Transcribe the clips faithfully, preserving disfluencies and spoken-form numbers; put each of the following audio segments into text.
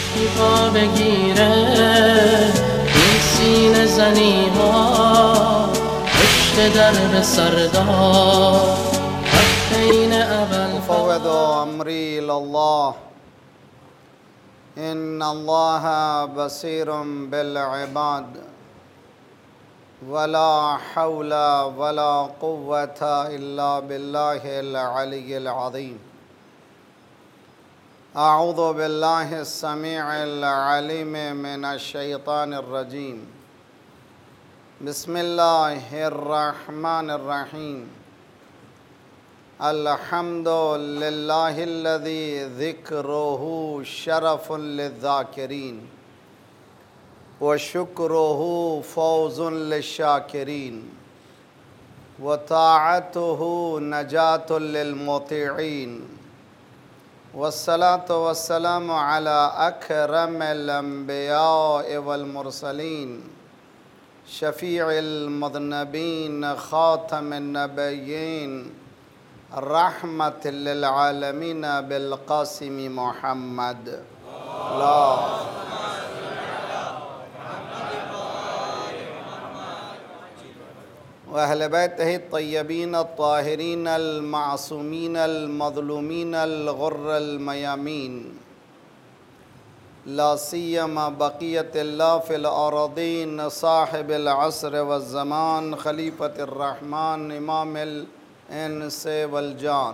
شفا بگیره این سینه زنی ها پشت درب سردار حقین اول أفوض أمري إلى الله إن الله بصير بالعباد ولا حول ولا قوة إلا بالله العلي العظيم أعوذ بالله السميع العليم من الشيطان الرجيم بسم الله الرحمن الرحيم الحمد لله الذي ذكره شرف للذاكرين وشكره فوز للشاكرين وطاعته نجاة للمطيعين والصلاة والسلام على أكرم الأنبياء والمرسلين شفيع المذنبين خاتم النبيين رحمة للعالمين بالقاسم محمد لا وأهل بيته الطيبين الطاهرين المعصومين المظلومين الغر الميامين لا سيما بقية الله في الأراضين صاحب العصر والزمان خليفة الرحمن إمام الإنس والجان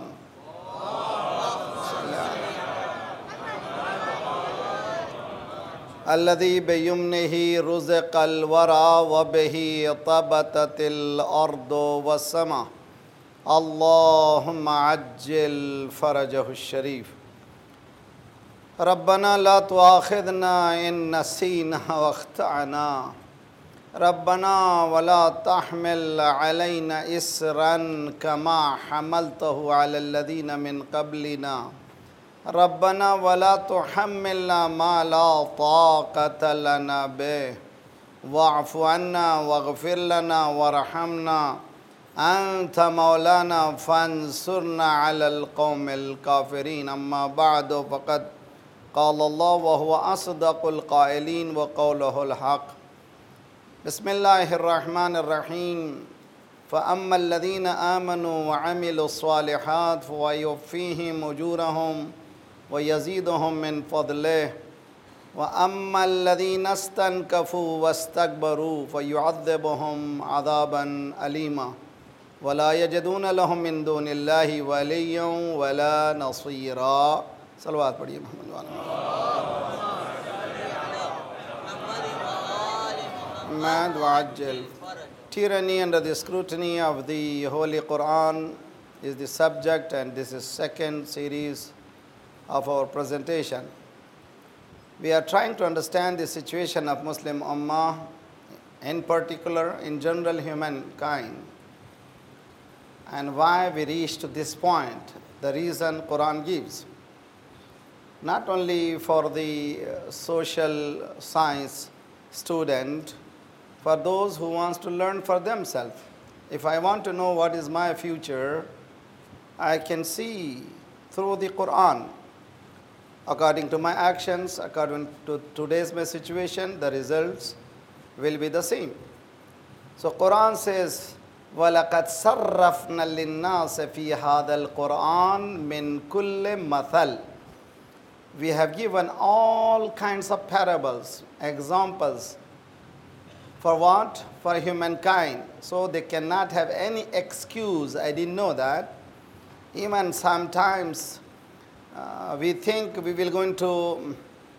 الذي بيمنه رزق الورى وبه طبتت الأرض والسماء اللهم عجل فرجه الشريف ربنا لا تؤاخذنا إن نسينا واخطأنا ربنا ولا تحمل علينا إسرا كما حملته على الذين من قبلنا ربنا ولا تحملنا ما لا طاقة لنا به واعف عنا واغفر لنا وارحمنا أنت مولانا فانصرنا على القوم الكافرين أما بعد فقد قال الله وهو أصدق القائلين وقوله الحق بسم الله الرحمن الرحيم فأما الذين آمنوا وعملوا الصالحات فيوفيهم أجورهم ويزيدهم من فضله وأما الذين استنكفوا واستكبروا فيعذبهم عذابا أليما ولا يجدون لهم من دون الله وليا ولا نصيرا صلوات پڑھیے محمد محمد وعجل. Tyranny under the scrutiny of the Holy Quran is the subject, and this is second series of our presentation. We are trying to understand the situation of Muslim Ummah, in particular, in general humankind, and why we reached to this point, the reason Quran gives. Not only for the social science student, for those who wants to learn for themselves. If I want to know what is my future, I can see through the Quran. According to my actions, according to today's my situation, the results will be the same. So Quran says, وَلَقَدْ صَرَّفْنَا لِلنَّاسِ فِي هَذَا الْقُرْآنِ مِنْ كُلِّ مَثَلٍ. We have given all kinds of parables, examples. For what? For humankind. So they cannot have any excuse. I didn't know that. Even sometimes uh, we think we will going to,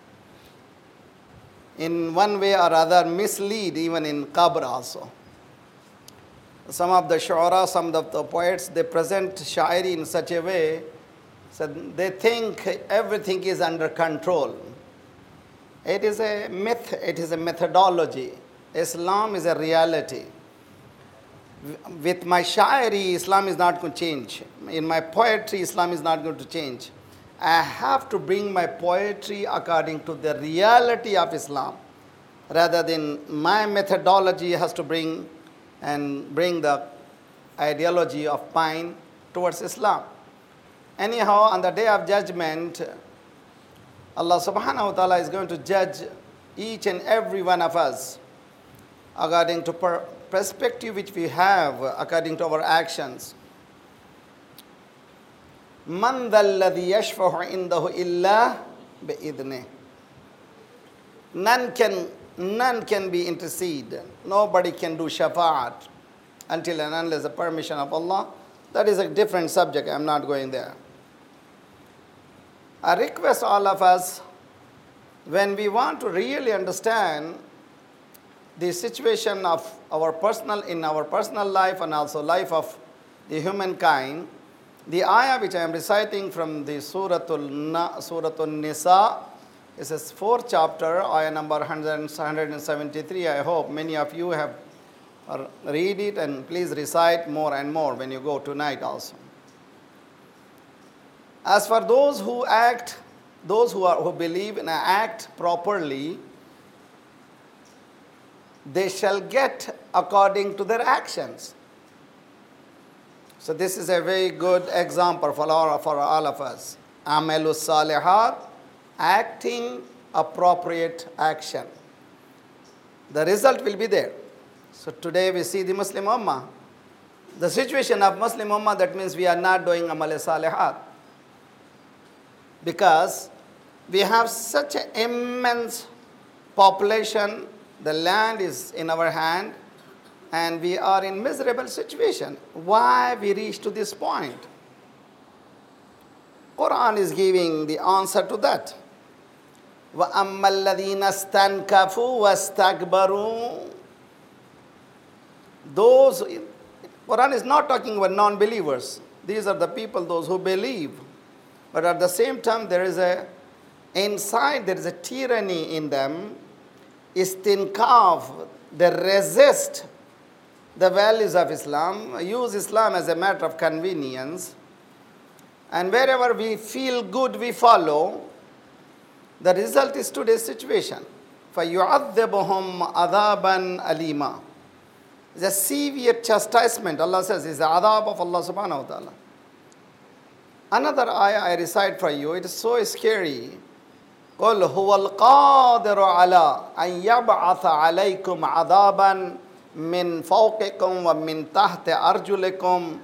in one way or other, mislead even in Qabr also. Some of the shu'ara, some of the poets, they present shairi in such a way, so they think everything is under control. It is a myth, it is a methodology. Islam is a reality. With my shairi, Islam is not going to change. In my poetry, Islam is not going to change. I have to bring my poetry according to the reality of Islam, rather than my methodology has to bring and bring the ideology of mine towards Islam. Anyhow, on the day of judgment, Allah subhanahu wa ta'ala is going to judge each and every one of us according to per- perspective which we have, according to our actions. Man dhalladhi yashfahu indahu illa bi'idhnih. None can, none can be intercede. Nobody can do shafa'at until and unless the permission of Allah. That is a different subject. I am not going there. I request all of us, when we want to really understand the situation of our personal, in our personal life and also life of the humankind, the ayah which I am reciting from the Suratul, Na, Suratul Nisa, is a fourth chapter, ayah number one hundred seventy-three. I hope many of you have read it, and please recite more and more when you go tonight also. As for those who act, those who, are, who believe and act properly, they shall get according to their actions. So this is a very good example for all, for all of us. Amalu salihat, acting appropriate action. The result will be there. So today we see the Muslim Ummah. The situation of Muslim Ummah, that means we are not doing Amal Salihat. Because we have such an immense population, the land is in our hand, and we are in miserable situation. Why we reach to this point? Quran is giving the answer to that. وَأَمَّا الَّذِينَ اسْتَنْكَفُوا وَاسْتَكْبَرُوا. Those, Quran is not talking about non-believers. These are the people, those who believe. But at the same time, there is a, inside there is a tyranny in them. Istinkaf, they resist the values of Islam, use Islam as a matter of convenience. And wherever we feel good, we follow. The result is today's situation. فَيُعَذِّبُهُمْ عَذَابًا أَلِيمًا. It's a severe chastisement, Allah says, is the adab of Allah subhanahu wa ta'ala. Another ayah I recite for you, it is so scary. قُلْ هُوَ الْقَادِرُ عَلَىٰ أَنْ يَبْعَثَ عَلَيْكُمْ عَذَابًا مِّن فَوْقِكُمْ وَمِّن تَحْتِ أَرْجُلِكُمْ.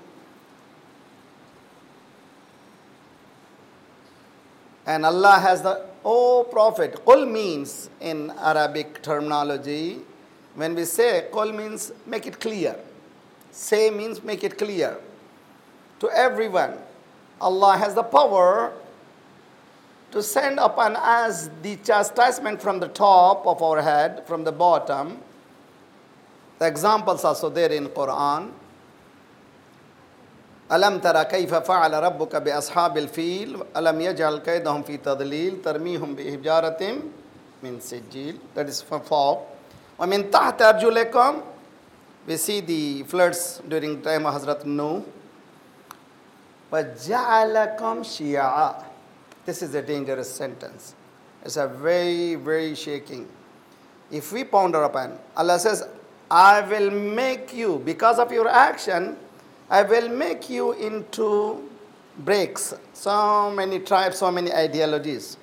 And Allah has the, oh Prophet, Qul means in Arabic terminology, when we say Qul means make it clear. Say means make it clear to everyone. Allah has the power to send upon us the chastisement from the top of our head, from the bottom. The examples also there in Quran. أَلَمْ تَرَ كَيْفَ فَعَلَ رَبُّكَ بِأَصْحَابِ الْفِيلِ أَلَمْ يَجْعَلْ كَيْدَهُمْ فِي تَضْلِيلٍ تَرْمِيهُمْ بِحِجَارَةٍ مِّن سِجِّيلٍ. That is for fog. وَمِن تَحْتِ أَرْجُلِكُمْ. We see the floods during the time of Hazrat Nuh. وَجَعَلَكُمْ شِيَعًا. This is a dangerous sentence. It's a very, very shaking. If we ponder upon, Allah says, I will make you, because of your action, I will make you into breaks. So many tribes, so many ideologies.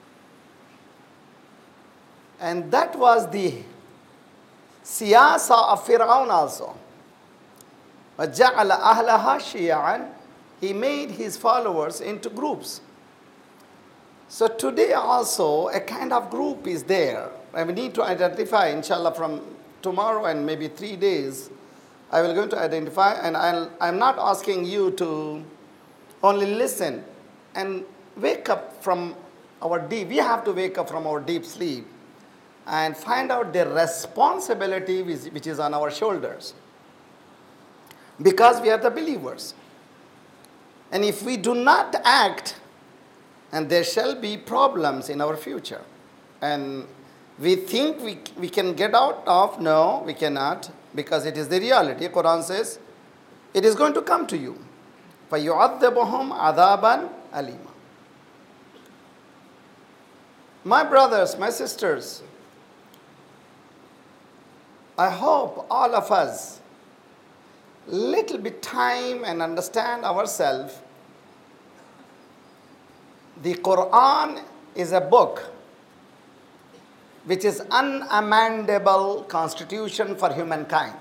And that was the siyasa of Fir'aun also. وَجَعَلَ أَهْلَهَا شِيَعًا. He made his followers into groups. So today also a kind of group is there. And we need to identify, inshallah, from tomorrow and maybe three days, I will going to identify, and I'll, I'm not asking you to only listen and wake up from our deep, we have to wake up from our deep sleep and find out the responsibility which, which is on our shoulders. Because we are the believers. And if we do not act, and there shall be problems in our future. And we think we, we can get out of, no, we cannot, because it is the reality. Quran says, it is going to come to you. فَيُعَذِّبُهُمْ عَذَابًا أَلِيمًا. My brothers, my sisters, I hope all of us little bit time and understand ourselves. The Quran is a book which is unamendable constitution for humankind.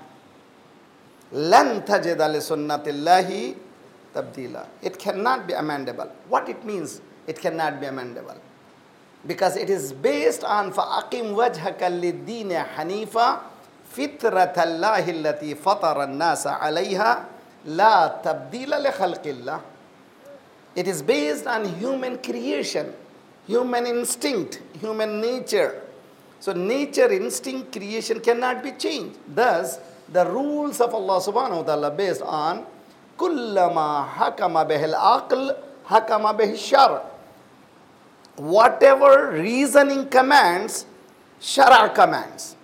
Lan tajida li sunnatillahi tabdila. It cannot be amendable. What it means, it cannot be amendable. Because it is based on فَأَقِمْ وَجْهَكَ لِلدِّينِ حَنِيفًا فِطْرَةَ اللَّهِ الَّتِي فَطَرَ النَّاسَ عَلَيْهَا لَا تَبْدِيلَ لِخَلْقِ اللَّهِ. It is based on human creation, human instinct, human nature. So nature, instinct, creation cannot be changed. Thus, the rules of Allah subhanahu wa ta'ala based on كُلَّمَا حَكَمَ بِهِ الْعَقْلِ حَكَمَ بِهِ الشَّرْعِ. Whatever reasoning commands, Shara commands.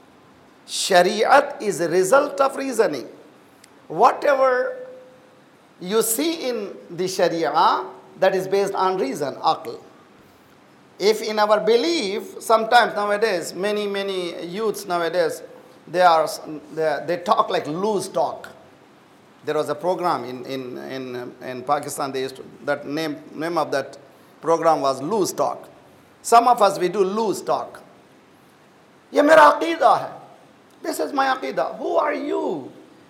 Shariat is a result of reasoning. Whatever you see in the Sharia, that is based on reason, aql. If in our belief, sometimes nowadays, many, many youths nowadays, they, are, they, they talk like loose talk. There was a program in, in, in, in Pakistan, they used to, that name, name of that program was loose talk. Some of us, we do loose talk. Ye mera aqeeda hai. This is my aqeeda. Who are you?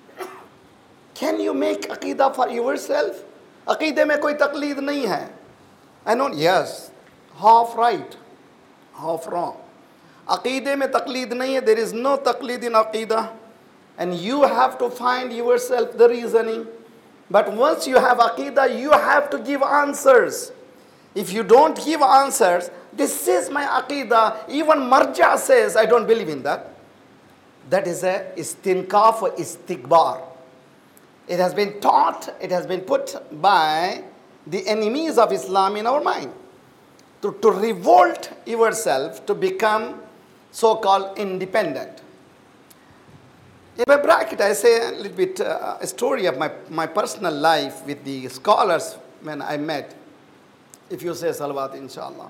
Can you make aqeeda for yourself? Aqeede mein koi taqleed nahi hai. I know, yes, half right, half wrong. Aqeede mein taqleed nahi hai. There is no taqleed in aqeeda. And you have to find yourself the reasoning. But once you have aqeeda, you have to give answers. If you don't give answers, this is my aqeeda. Even Marja says, I don't believe in that. That is a istinkaf or istikbar. It has been taught, it has been put by the enemies of Islam in our mind. To, to revolt yourself, to become so-called independent. In my bracket, I say a little bit uh, a story of my, my personal life with the scholars when I met. If you say salawat, inshallah.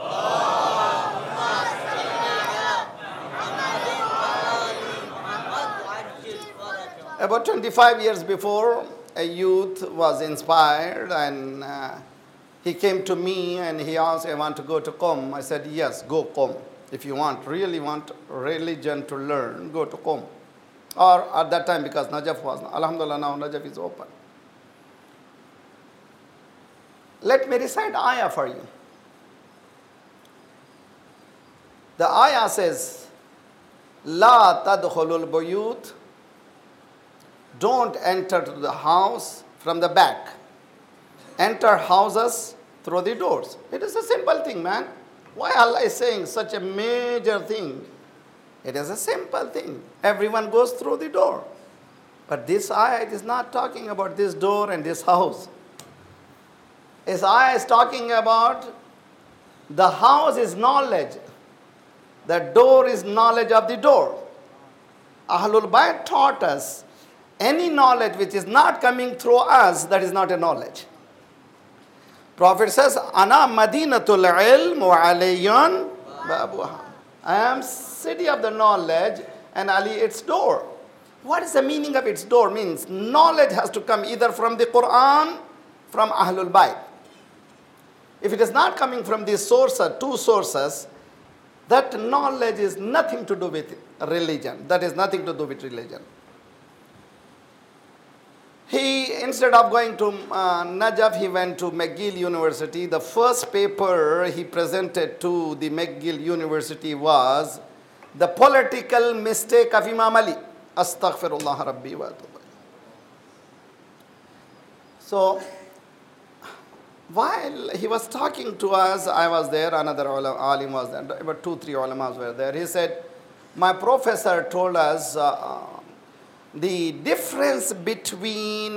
About twenty-five years before, a youth was inspired and uh, he came to me and he asked, I want to go to Qom. I said, yes, go Qom. If you want, really want religion to learn, go to Qom. Or at that time, because Najaf was, alhamdulillah, now Najaf is open. Let me recite ayah for you. The ayah says, La tadkhulul buyut. Don't enter to the house from the back. Enter houses through the doors. It is a simple thing, man. Why Allah is saying such a major thing? It is a simple thing. Everyone goes through the door. But this ayah is not talking about this door and this house. This ayah is talking about the house is knowledge. The door is knowledge of the door. Ahlul Bayt taught us any knowledge which is not coming through us, that is not a knowledge. Prophet says, Ana madinatul ilm wa aliyun babuha. I am city of the knowledge and Ali its door. What is the meaning of its door? Means knowledge has to come either from the Quran, from Ahlul Bayt. If it is not coming from these sources, two sources, that knowledge is nothing to do with religion. That is nothing to do with religion. He, instead of going to uh, Najaf, he went to McGill University. The first paper he presented to the McGill University was the political mistake of Imam Ali. Astaghfirullah Rabbi wa atubu. So, while he was talking to us, I was there, another alim was there, about two, three ulamas were there. He said, my professor told us uh, the difference between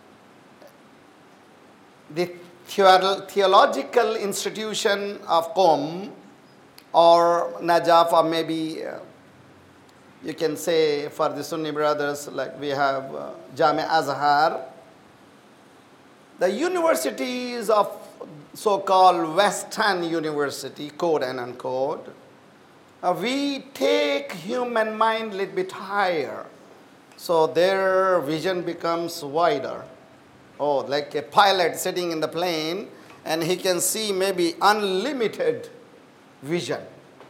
the theological institution of Qom or Najaf, or maybe uh, you can say for the Sunni brothers, like we have uh, Jami Azhar, the universities of so-called Western University, quote and unquote, uh, we take human mind a little bit higher. So their vision becomes wider. Oh, like a pilot sitting in the plane and he can see maybe unlimited vision.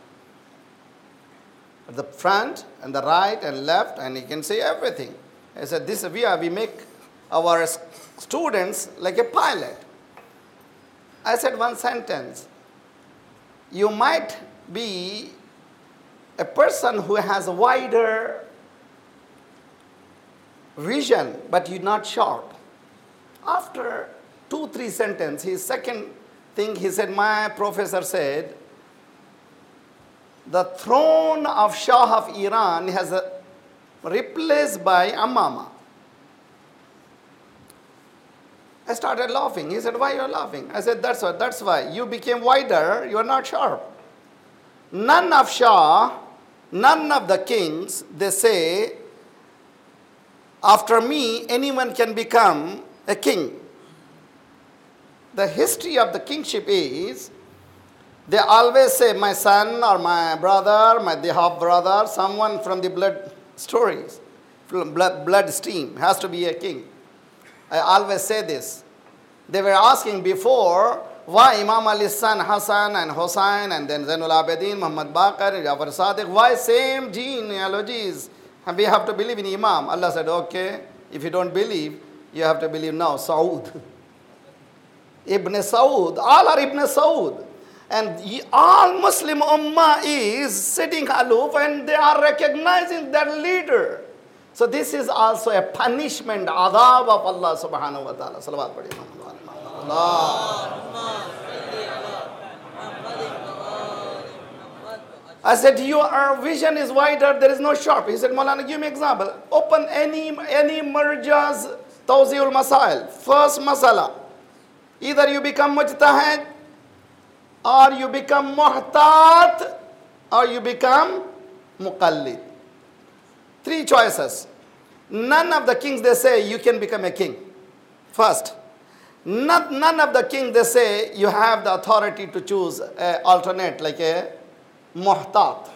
At the front and the right and left, and he can see everything. I said, this we are, we make our students like a pilot. I said one sentence. You might be a person who has a wider vision, but you're not sharp. After two, three sentences, his second thing, he said, my professor said, the throne of Shah of Iran has a, replaced by Amama. I started laughing. He said, why are you laughing? I said, that's why, that's why. You became wider, you are not sharp. None of Shah, none of the kings, they say, after me, anyone can become a king. The history of the kingship is, they always say, my son or my brother, my the half brother, someone from the blood stories, from blood, blood stream, has to be a king. I always say this. They were asking before, why Imam Ali's son Hassan and Hussain and then Zainul Abidin, Muhammad Baqir, Jafar Sadiq, why same genealogies? And we have to believe in Imam. Allah said, okay, if you don't believe, you have to believe now, Saud. Ibn Saud, all are Ibn Saud. And all Muslim Ummah is sitting aloof and they are recognizing their leader. So this is also a punishment, adab of Allah subhanahu wa ta'ala. Salawat padi. Allah. I said, your vision is wider, there is no sharp. He said, Maulana, give me example. Open any, any Mirja's Tawzi'ul Masail. First masala. Either you become mujtahid, or you become muhtat, or you become muqallid. Three choices. None of the kings, they say, you can become a king. First. Not, none of the kings, they say, you have the authority to choose an alternate, like a muhtat.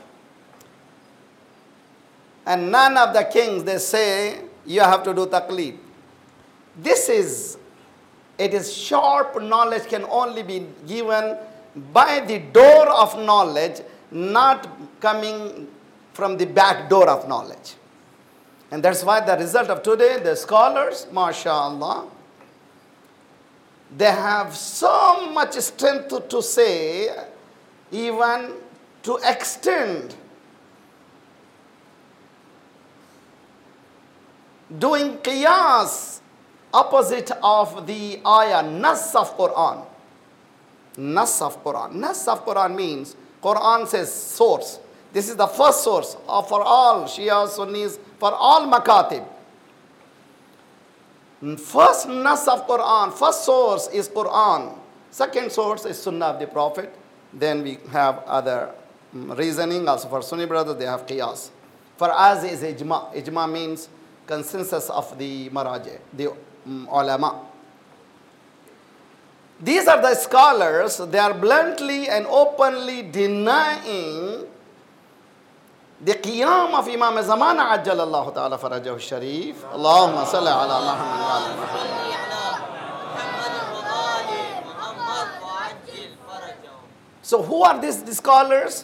And none of the kings, they say, you have to do taqleed. This is, it is sharp knowledge can only be given by the door of knowledge, not coming from the back door of knowledge. And that's why the result of today, the scholars, mashallah, they have so much strength to, to say, even to extend doing qiyas opposite of the ayah, nas of Quran. Nas of Quran. Nas of Quran means, Quran says source. This is the first source of for all Shia, Sunnis, for all makatib. First nas of Quran, first source is Quran. Second source is Sunnah of the Prophet. Then we have other reasoning. Also for Sunni brothers, they have qiyas. For us is ijma. Ijma means consensus of the maraji, the um, ulama. These are the scholars, they are bluntly and openly denying the qiyam of Imam Zamana Ajjalallahu ta'ala farajahu sharif. Allahumma salli ala Muhammad wa ala Muhammad. So who are these, these scholars?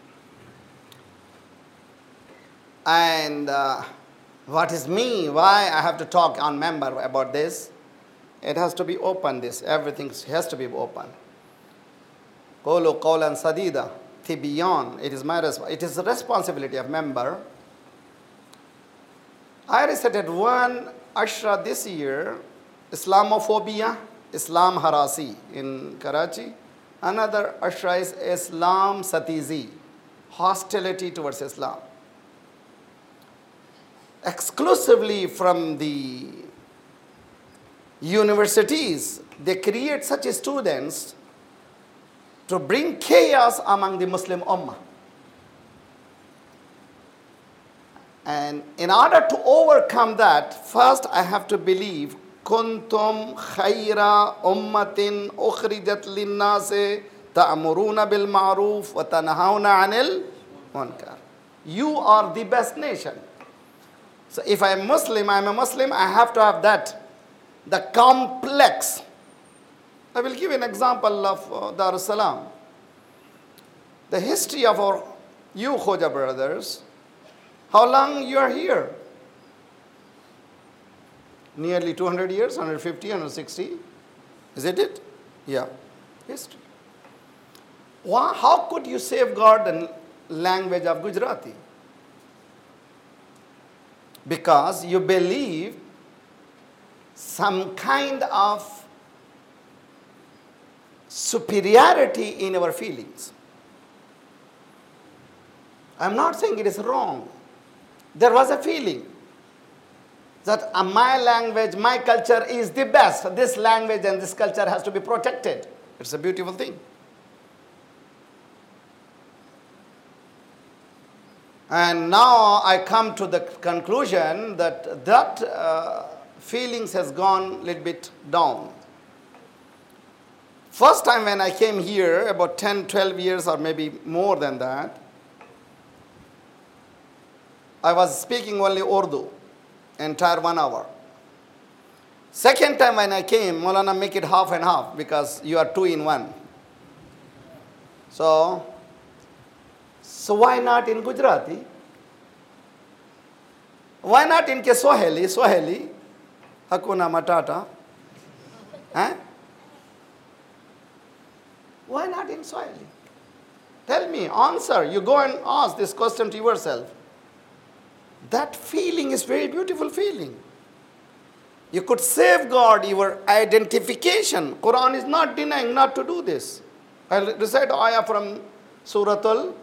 And uh, what is me? Why I have to talk on member about this? It has to be open, this. Everything has to be open. Qulu qawlan sadida. Tibiyan. It is my it is the responsibility of member. I recited one ashra this year, Islamophobia, Islam Harasi in Karachi. Another ashra is Islam Satizi, hostility towards Islam. Exclusively from the universities, they create such students to bring chaos among the Muslim Ummah. And in order to overcome that, first I have to believe, kuntum khayra ummatin ukhrijat linnase ta'muruna bil ma'ruf wa tanhauna 'anil munkar. You are the best nation. So if I am Muslim, I am a Muslim, I have to have that. The complex I will give an example of uh, Dar es Salaam. The history of our, you Khoja brothers, how long you are here? Nearly two hundred years, one hundred fifty, one hundred sixty. Is it it? Yeah. History. Why, how could you safeguard the language of Gujarati? Because you believe some kind of superiority in our feelings. I'm not saying it is wrong. There was a feeling that uh, my language, my culture is the best. This language and this culture has to be protected. It's a beautiful thing. And now I come to the conclusion that that uh, feelings has gone a little bit down. First time when I came here, about ten, twelve years or maybe more than that, I was speaking only Urdu, entire one hour. Second time when I came, Maulana, make it half and half because you are two in one. So, so why not in Gujarati? Why not in Swahili? Swahili, Hakuna Matata. Huh? Why not in Swahili? Tell me, answer. You go and ask this question to yourself. That feeling is very beautiful feeling. You could safeguard your identification. Quran is not denying not to do this. I'll recite ayah from Surah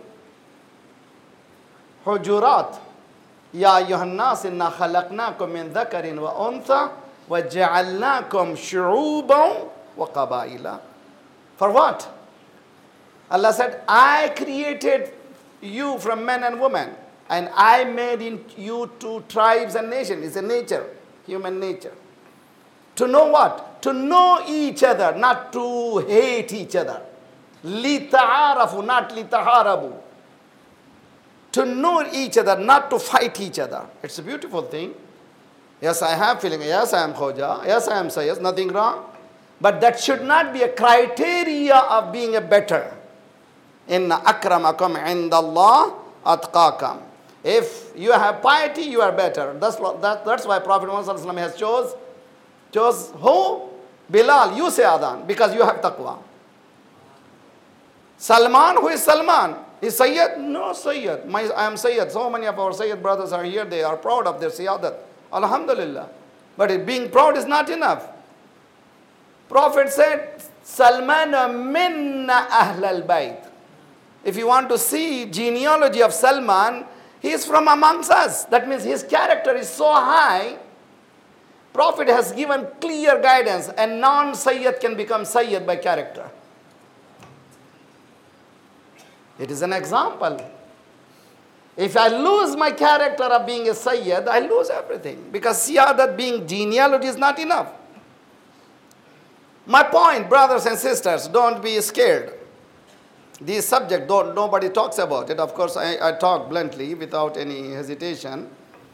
Al-Hujurat. Ya ayyuhan nas inna khalaqnakum min dhakarin wa untha wa ja'alnakum shu'uban wa qabaila. For what? Allah said, I created you from men and women. And I made in you two tribes and nations. It's a nature, human nature. To know what? To know each other, not to hate each other. لِتَعَارَفُ, not لِتَحَارَبُ. To know each other, not to fight each other. It's a beautiful thing. Yes, I have feeling. Yes, I am Khoja. Yes, I am Sayyid. Nothing wrong. But that should not be a criteria of being a better. Inna akramakum indallah atqakum. If you have piety, you are better. That's, that, that's why Prophet Muhammad has chose, chose who? Bilal, you say Adhan, because you have taqwa. Salman, who is Salman? Is Sayyid? No, Sayyid. My, I am Sayyid. So many of our Sayyid brothers are here. They are proud of their Siyyadat. Alhamdulillah. But it, being proud is not enough. Prophet said, Salman minna ahl al-bayt. If you want to see genealogy of Salman, he is from amongst us. That means his character is so high. Prophet has given clear guidance. A non-Sayyid can become Sayyid by character. It is an example. If I lose my character of being a Sayyid, I lose everything. Because Siyadat being genealogy is not enough. My point, brothers and sisters, don't be scared. This subject, don't, nobody talks about it. Of course, I, I talk bluntly without any hesitation.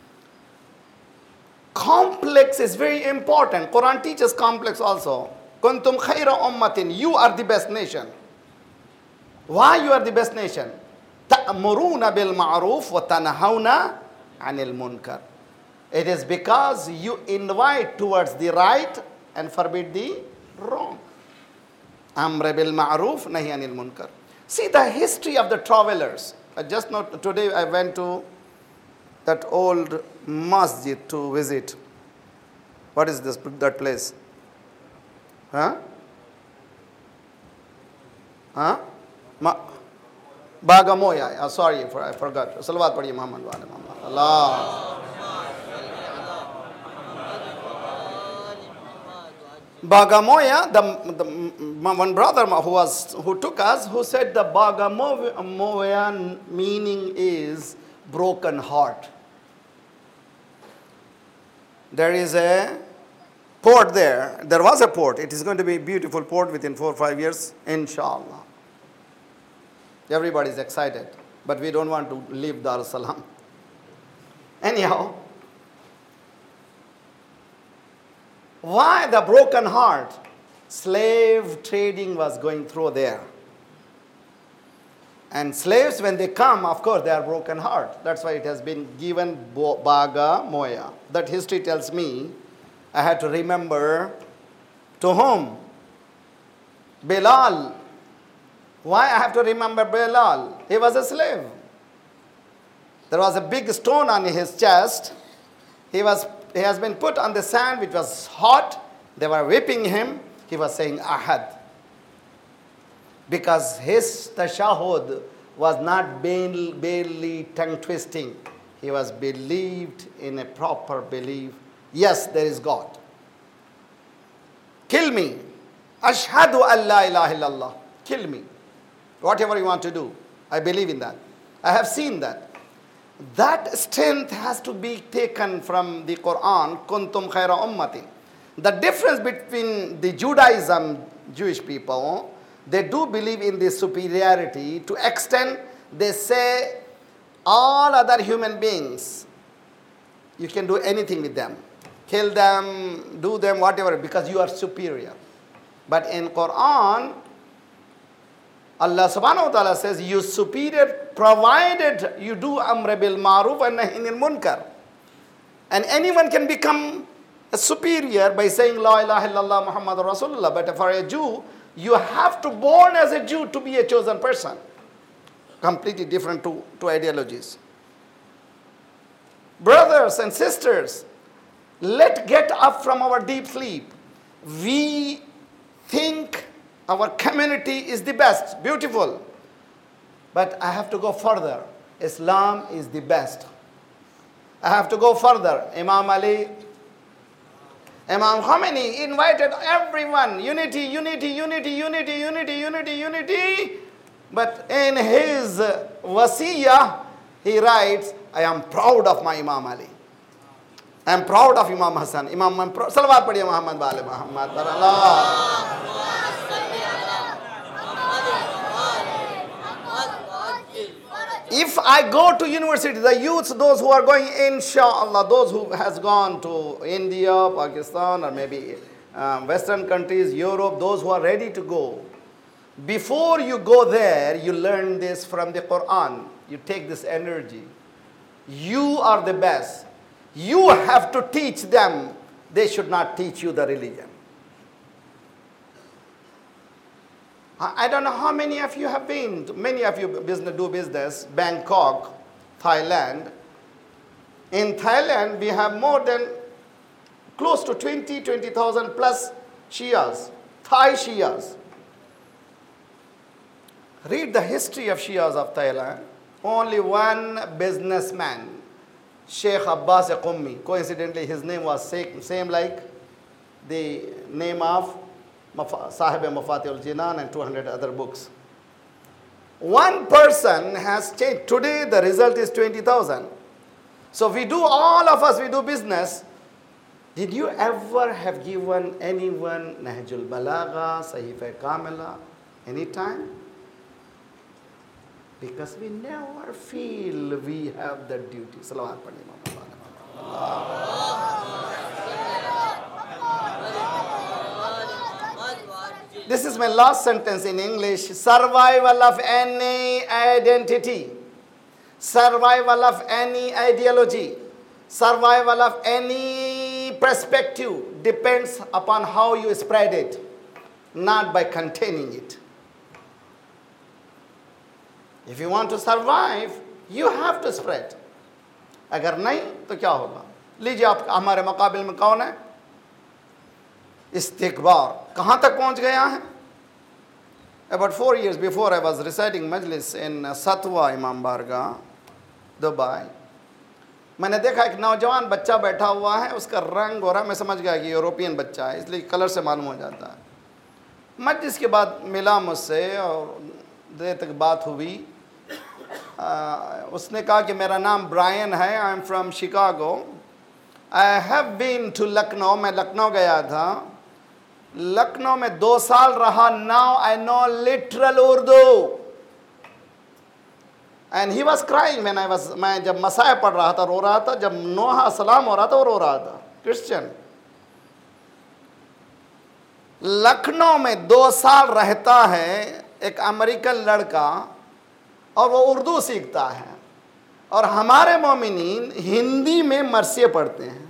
Complex is very important. Quran teaches complex also. Kuntum khayra ummatin. You are the best nation. Why you are the best nation? Ta'muruna bil ma'ruf wa tanahawna anil munkar. It is because you invite towards the right and forbid the wrong. Amr bil ma'ruf nahi anil munkar. See the history of the travelers. I just not today I went to that old masjid to visit. What is this that place? Huh? Huh? Ma Bagamoya. Oh, sorry, for, I forgot. Salawat padiye Muhammad wa Muhammad. Allah. Bagamoya, the, the one brother who was who took us, who said the Bagamoya meaning is broken heart. There is a port there. There was a port. It is going to be a beautiful port within four or five years, inshallah. Everybody is excited, but we don't want to leave Dar es Salaam. Anyhow, why the broken heart? slave trading was going through there. And slaves, when they come, of course, they are broken heart. That's why it has been given Baga Moya. That history tells me I had to remember to whom? Bilal. Why I have to remember Bilal? He was a slave. There was a big stone on his chest. He was he has been put on the sand, which was hot. They were whipping him. He was saying Ahad. Because his tashahud was not barely, barely tongue twisting. He was believed in a proper belief. Yes, there is God. Kill me. Ashhadu an la ilaha illallah. Kill me. Whatever you want to do. I believe in that. I have seen that. That strength has to be taken from the Quran. Kuntum khaira ummatin. The difference between the Judaism, Jewish people, they do believe in this superiority to extent they say all other human beings, you can do anything with them. Kill them, do them, whatever, because you are superior. But in Quran, Allah subhanahu wa ta'ala says, you superior provided you do amr bil ma'ruf and nahy anil munkar. And anyone can become a superior by saying la ilaha illallah Muhammadur Rasulullah. But for a Jew, you have to born as a Jew to be a chosen person. Completely different to, to ideologies. Brothers and sisters, let's get up from our deep sleep. We think our community is the best, beautiful. But I have to go further. Islam is the best. I have to go further. Imam Ali, Imam Khomeini invited everyone, unity, unity, unity, unity, unity, unity, unity. But in his wasiyah, he writes, I am proud of my Imam Ali. I am proud of Imam Hassan. Imam, I'm proud. Salawat padhiye Muhammad wa ali Muhammad. Allah. If I go to university, the youths, those who are going, inshallah, those who has gone to India, Pakistan, or maybe um, Western countries, Europe, those who are ready to go, before you go there, you learn this from the Quran. You take this energy. You are the best. You have to teach them. They should not teach you the religion. I don't know how many of you have been. Many of you business, do business. Bangkok, Thailand. In Thailand, we have more than close to twenty, twenty thousand plus Shias, Thai Shias. Read the history of Shias of Thailand. Only one businessman, Sheikh Abbas Qummi. Coincidentally, his name was same like the name of Sahib Mafatihul Jinan and two hundred other books. One person has changed. Today the result is twenty thousand. So we do, all of us, we do business. Did you ever have given anyone Nahjul Balagha, Sahifa Kamila, any time? Because we never feel we have the duty. Salawat padhi Allah. This is my last sentence in English. Survival of any identity, survival of any ideology, survival of any perspective depends upon how you spread it, not by containing it. If you want to survive, you have to spread. अगर नहीं तो क्या होगा? लीजिए आप हमारे मुकाबिल में कौन है? Istighbar. कहाँ तक पहुँच गया है? About four years before, I was reciting majlis in Satwa Imam Barga, Dubai. मैंने देखा एक नौजवान बच्चा बैठा हुआ है, उसका रंग गोरा, मैं समझ गया कि यूरोपियन बच्चा है, इसलिए कलर से मालूम हो जाता है। मजलिस के बाद मिला मुझसे और देर तक बात हुई। उसने कहा कि मेरा नाम ब्रायन है, I am from Chicago, I have been to Lucknow, मैं लखनऊ गया था, लखनऊ में दो साल रहा, now I know literal Urdu. And he was crying when I was, मैं जब मसाया पढ़ रहा था रो रहा था, जब नोहा सलाम हो रहा था वो रो रहा था, क्रिश्चियन। लखनऊ में दो साल रहता है एक अमेरिकन लड़का और वो उर्दू सीखता है, और हमारे मोमिनीन हिंदी में मरसिए पढ़ते हैं,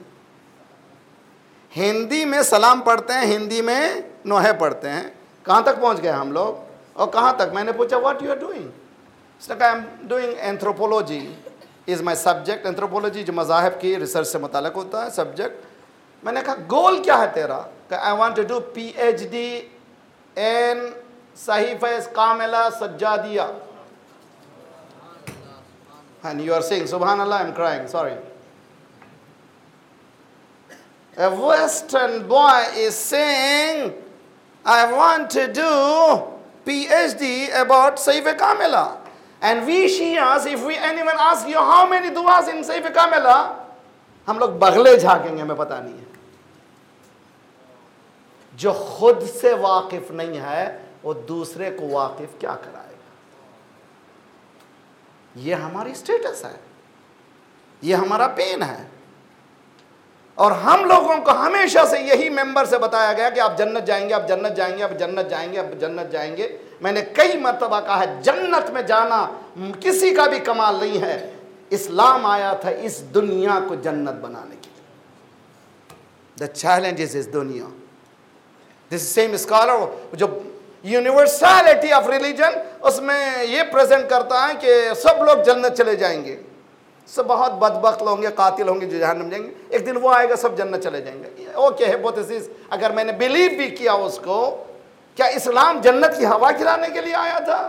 हिंदी में सलाम पढ़ते हैं, हिंदी में नोहे पढ़ते हैं। कहाँ तक पहुँच गए हम लोग? और कहाँ तक? मैंने पूछा व्हाट यू आर डूइंग? उसने कहा I am doing anthropology is my subject. Anthropology जो मज़ाहिब की रिसर्च से मुताल्लिक़ होता है सब्जेक्ट। मैंने कहा गोल क्या है तेरा? I want to do P H D in सहीफ़े कामिला सज्जादिया। And you are saying, Subhanallah, I'm crying, sorry. A Western boy is saying, I want to do P H D about Saif Kamila. And we Shias, if we anyone ask you how many duas in Saif Kamila, हम लोग बगले झाकेंगे, हमें पता नहीं है। जो खुद से वाकिफ नहीं है वो दूसरे को वाकिफ क्या कराएगा? ये हमारी स्टेटस है, ये हमारा पेन है। और हम लोगों को हमेशा से यही मेंबर से बताया गया कि आप जन्नत जाएंगे, आप जन्नत जाएंगे, आप जन्नत जाएंगे, आप जन्नत जाएंगे। मैंने कई मर्तबा कहा है जन्नत में जाना किसी का भी कमाल नहीं है। इस्लाम आया था इस दुनिया को जन्नत बनाने के लिए। द चैलेंज इज इस दुनिया। दिस सेम स्कॉलर जो यूनिवर्सलिटी ऑफ रिलीजन, उसमें ये प्रेजेंट करता है कि सब लोग जन्नत चले जाएंगे, सब बहुत बदबख्त होंगे, कातिल होंगे जो जहन्नम जाएंगे, एक दिन वो आएगा सब जन्नत चले जाएंगे। ओके हाइपोथेसिस, अगर मैंने बिलीव भी किया उसको, क्या इस्लाम जन्नत की हवा खिलाने के लिए आया था?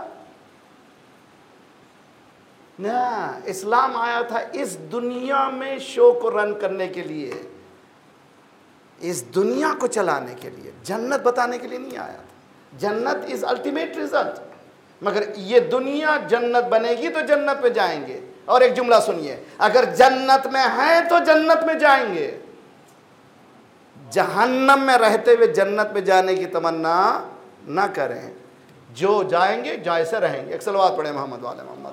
ना, इस्लाम आया था इस दुनिया में शो को रन करने के लिए, इस दुनिया को चलाने के लिए, जन्नत बताने के लिए नहीं आया था। जन्नत इज अल्टीमेट रिजल्ट, मगर ये दुनिया जन्नत बनेगी तो जन्नत में जाएंगे। और एक जुमला सुनिए, अगर जन्नत में हैं तो जन्नत में जाएंगे, जहन्नम में रहते हुए जन्नत में जाने की तमन्ना ना करें। जो जाएंगे जैसे रहेंगे। एक सलवात पढ़े मोहम्मद वाले मोहम्मद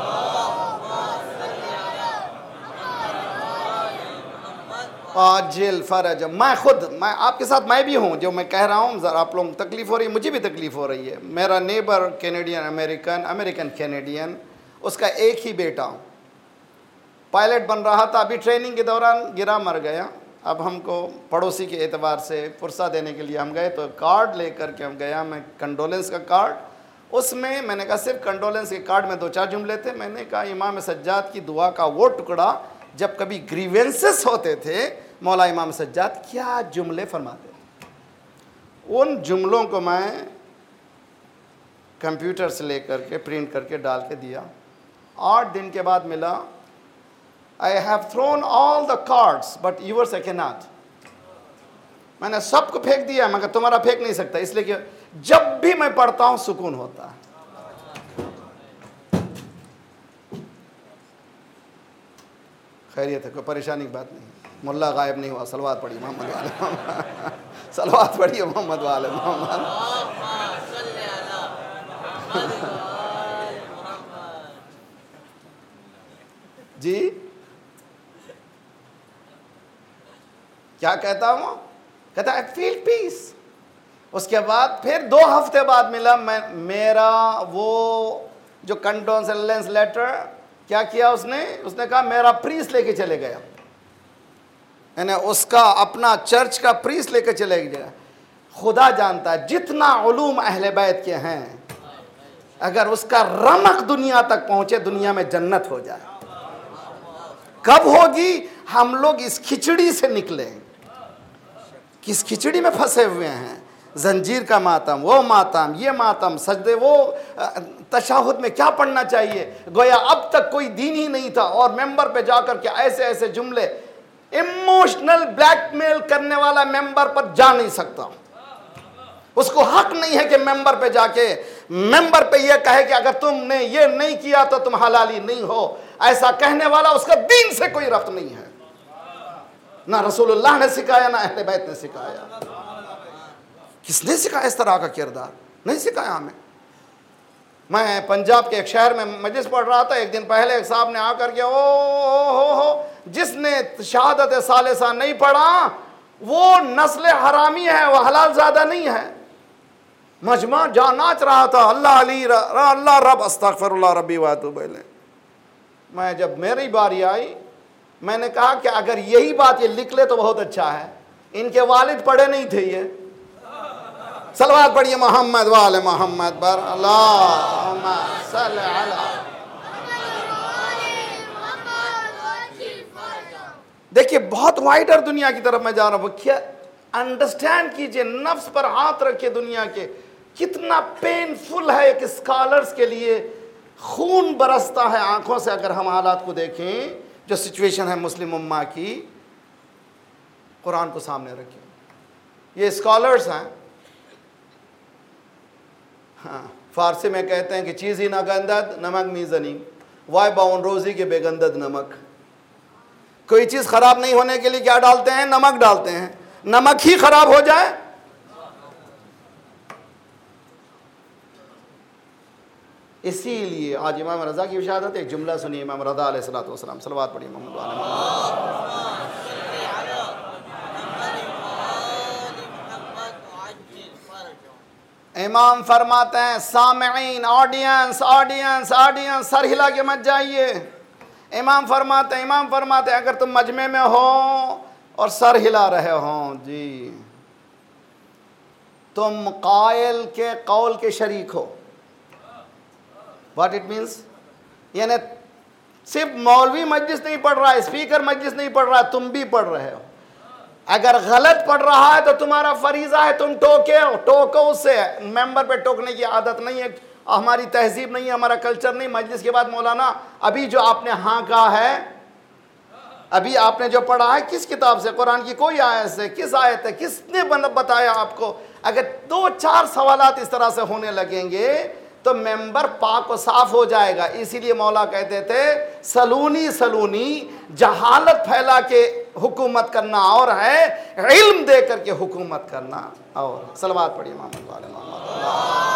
आजिल फरज। मैं खुद, मैं आपके साथ मैं भी हूँ, जो मैं कह रहा हूँ ज़रा आप लोग तकलीफ़ हो रही है, मुझे भी तकलीफ़ हो रही है। मेरा neighbour Canadian American, American Canadian, उसका एक ही बेटा पायलट बन रहा था, अभी ट्रेनिंग के दौरान गिरा मर गया। अब हमको पड़ोसी के एतबार से पुरसा देने के लिए हम गए, तो कार्ड लेकर के हम गया, मैं कंडोलेंस का कार्ड। उसमें मैंने कहा सिर्फ कंडोलेंस के कार्ड में दो चार जुमले थे। मैंने कहा इमाम सज्जाद की दुआ का वो टुकड़ा जब कभी ग्रीवेंसेस होते थे, मौला इमाम सज्जाद क्या जुमले फरमाते थे। उन जुमलों को मैं कंप्यूटर से लेकर के प्रिंट करके डाल के दिया। आठ दिन के बाद मिला, I have thrown all the cards but yours I can not. मैंने सबको फेंक दिया मगर तुम्हारा फेंक नहीं सकता, इसलिए कि जब भी मैं पढ़ता हूं सुकून होता है। खैरियत है, कोई परेशानी की बात नहीं। मुल्ला गायब नहीं हुआ। सलवात पढ़ी मोहम्मद वाले मोहम्मद, सलवात पढ़ी मोहम्मद वाले मोहम्मद। जी क्या कहता हूँ? कहता आई फील पीस। उसके बाद फिर दो हफ्ते बाद मिला, मैं मेरा वो जो कंडोलेंस लेटर क्या किया उसने उसने कहा मेरा प्रीस लेके चले गया, यानी उसका अपना चर्च का प्रीस लेके चले गया। खुदा जानता है जितना उलूम अहले बैत के हैं, अगर उसका रमक दुनिया तक पहुंचे, दुनिया में जन्नत हो जाए। कब होगी? हम लोग इस खिचड़ी से निकले, किस खिचड़ी में फंसे हुए हैं। जंजीर का मातम, वो मातम, ये मातम, सजदे, वो तशाहुद में क्या पढ़ना चाहिए, गोया अब तक कोई दीन ही नहीं था। और मेंबर पे जाकर के ऐसे ऐसे जुमले, इमोशनल ब्लैकमेल करने वाला मेंबर पर जा नहीं सकता। उसको हक नहीं है कि मेंबर पे जाके मेंबर पे ये कहे कि अगर तुमने ये नहीं किया तो तुम हलाली नहीं हो। ऐसा कहने वाला उसका दीन से कोई रब्त नहीं है। ना रसूलुल्लाह ने सिखाया, ना अहले बैत ने सिखाया। किसने सिखाया इस तरह का किरदार? नहीं सिखाया हमें। मैं पंजाब के एक शहर में मजलिस पढ़ रहा था, एक दिन पहले एक साहब ने आकर के ओ हो हो हो जिसने शहादत सालिसा नहीं पढ़ा वो नस्ल हरामी है, वो हलाल ज़्यादा नहीं है। मजमा जा नाच रहा था, अल्लाह अली अल्लाह रब अस्तगफिरुल्लाह रब्बी व अतूबु इलैह। मैं जब मेरी बारी आई, मैंने कहा कि अगर यही बात ये लिख ले तो बहुत अच्छा है। इनके वालिद पढ़े नहीं थे ये। सलवात पढ़िए मोहम्मद वाले मोहम्मद पर अल्लाहुम्मा सल्ली अला। देखिए बहुत वाइडर दुनिया की तरफ मैं जा रहा हूँ। क्या अंडरस्टैंड कीजिए, नफ्स पर हाथ रखिए। दुनिया के कितना पेनफुल है एक स्कॉलर्स के लिए, खून बरसता है आंखों से अगर हम हालात को देखें जो सिचुएशन है मुस्लिम उम्मा की। कुरान को सामने रखिए। ये स्कॉलर्स हैं, हाँ फारसी में कहते हैं कि चीज़ ही ना गंदद नमक मीज़नी, वाय बाउन रोज़ी के बेगंदद नमक। कोई चीज़ ख़राब नहीं होने के लिए क्या डालते हैं? नमक डालते हैं। नमक ही ख़राब हो जाए, इसीलिए आज इमाम रज़ा की विशादत, एक जुमला सुनिए इमाम रज़ा अलैहिस्सलातु वस्सलाम। सलवात पढ़िए मोहम्मद वाले मोहम्मद। इमाम फरमाते हैं सामईन, ऑडियंस ऑडियंस ऑडियंस, सर हिला के मत जाइए। इमाम फरमाते हैं इमाम फरमाते हैं अगर तुम मजमे में हो और सर हिला रहे हो जी, तुम कायल के कौल के शरीक हो। What it means? यानी सिर्फ मौलवी मजलिस नहीं पढ़ रहा है, स्पीकर मजलिस नहीं पढ़ रहा है, तुम भी पढ़ रहे हो। अगर गलत पढ़ रहा है तो तुम्हारा फरीजा है तुम टोके हो, टोको उससे। मेंबर पे टोकने की आदत नहीं है, हमारी तहजीब नहीं है, हमारा कल्चर नहीं। मजलिस के बाद मौलाना अभी जो आपने हाँ कहा है, अभी आपने जो पढ़ा है किस किताब से? कुरान की कोई आयत से? किस आयत है? किसने बताया आपको? अगर दो चार सवालात इस तरह से होने लगेंगे तो मेंबर पाक व साफ हो जाएगा। इसीलिए मौला कहते थे सलूनी सलूनी, जहालत फैला के हुकूमत करना और है, इल्म दे करके हुकूमत करना और। सलवात पढ़िए मोहम्मद वाले मोहम्मद।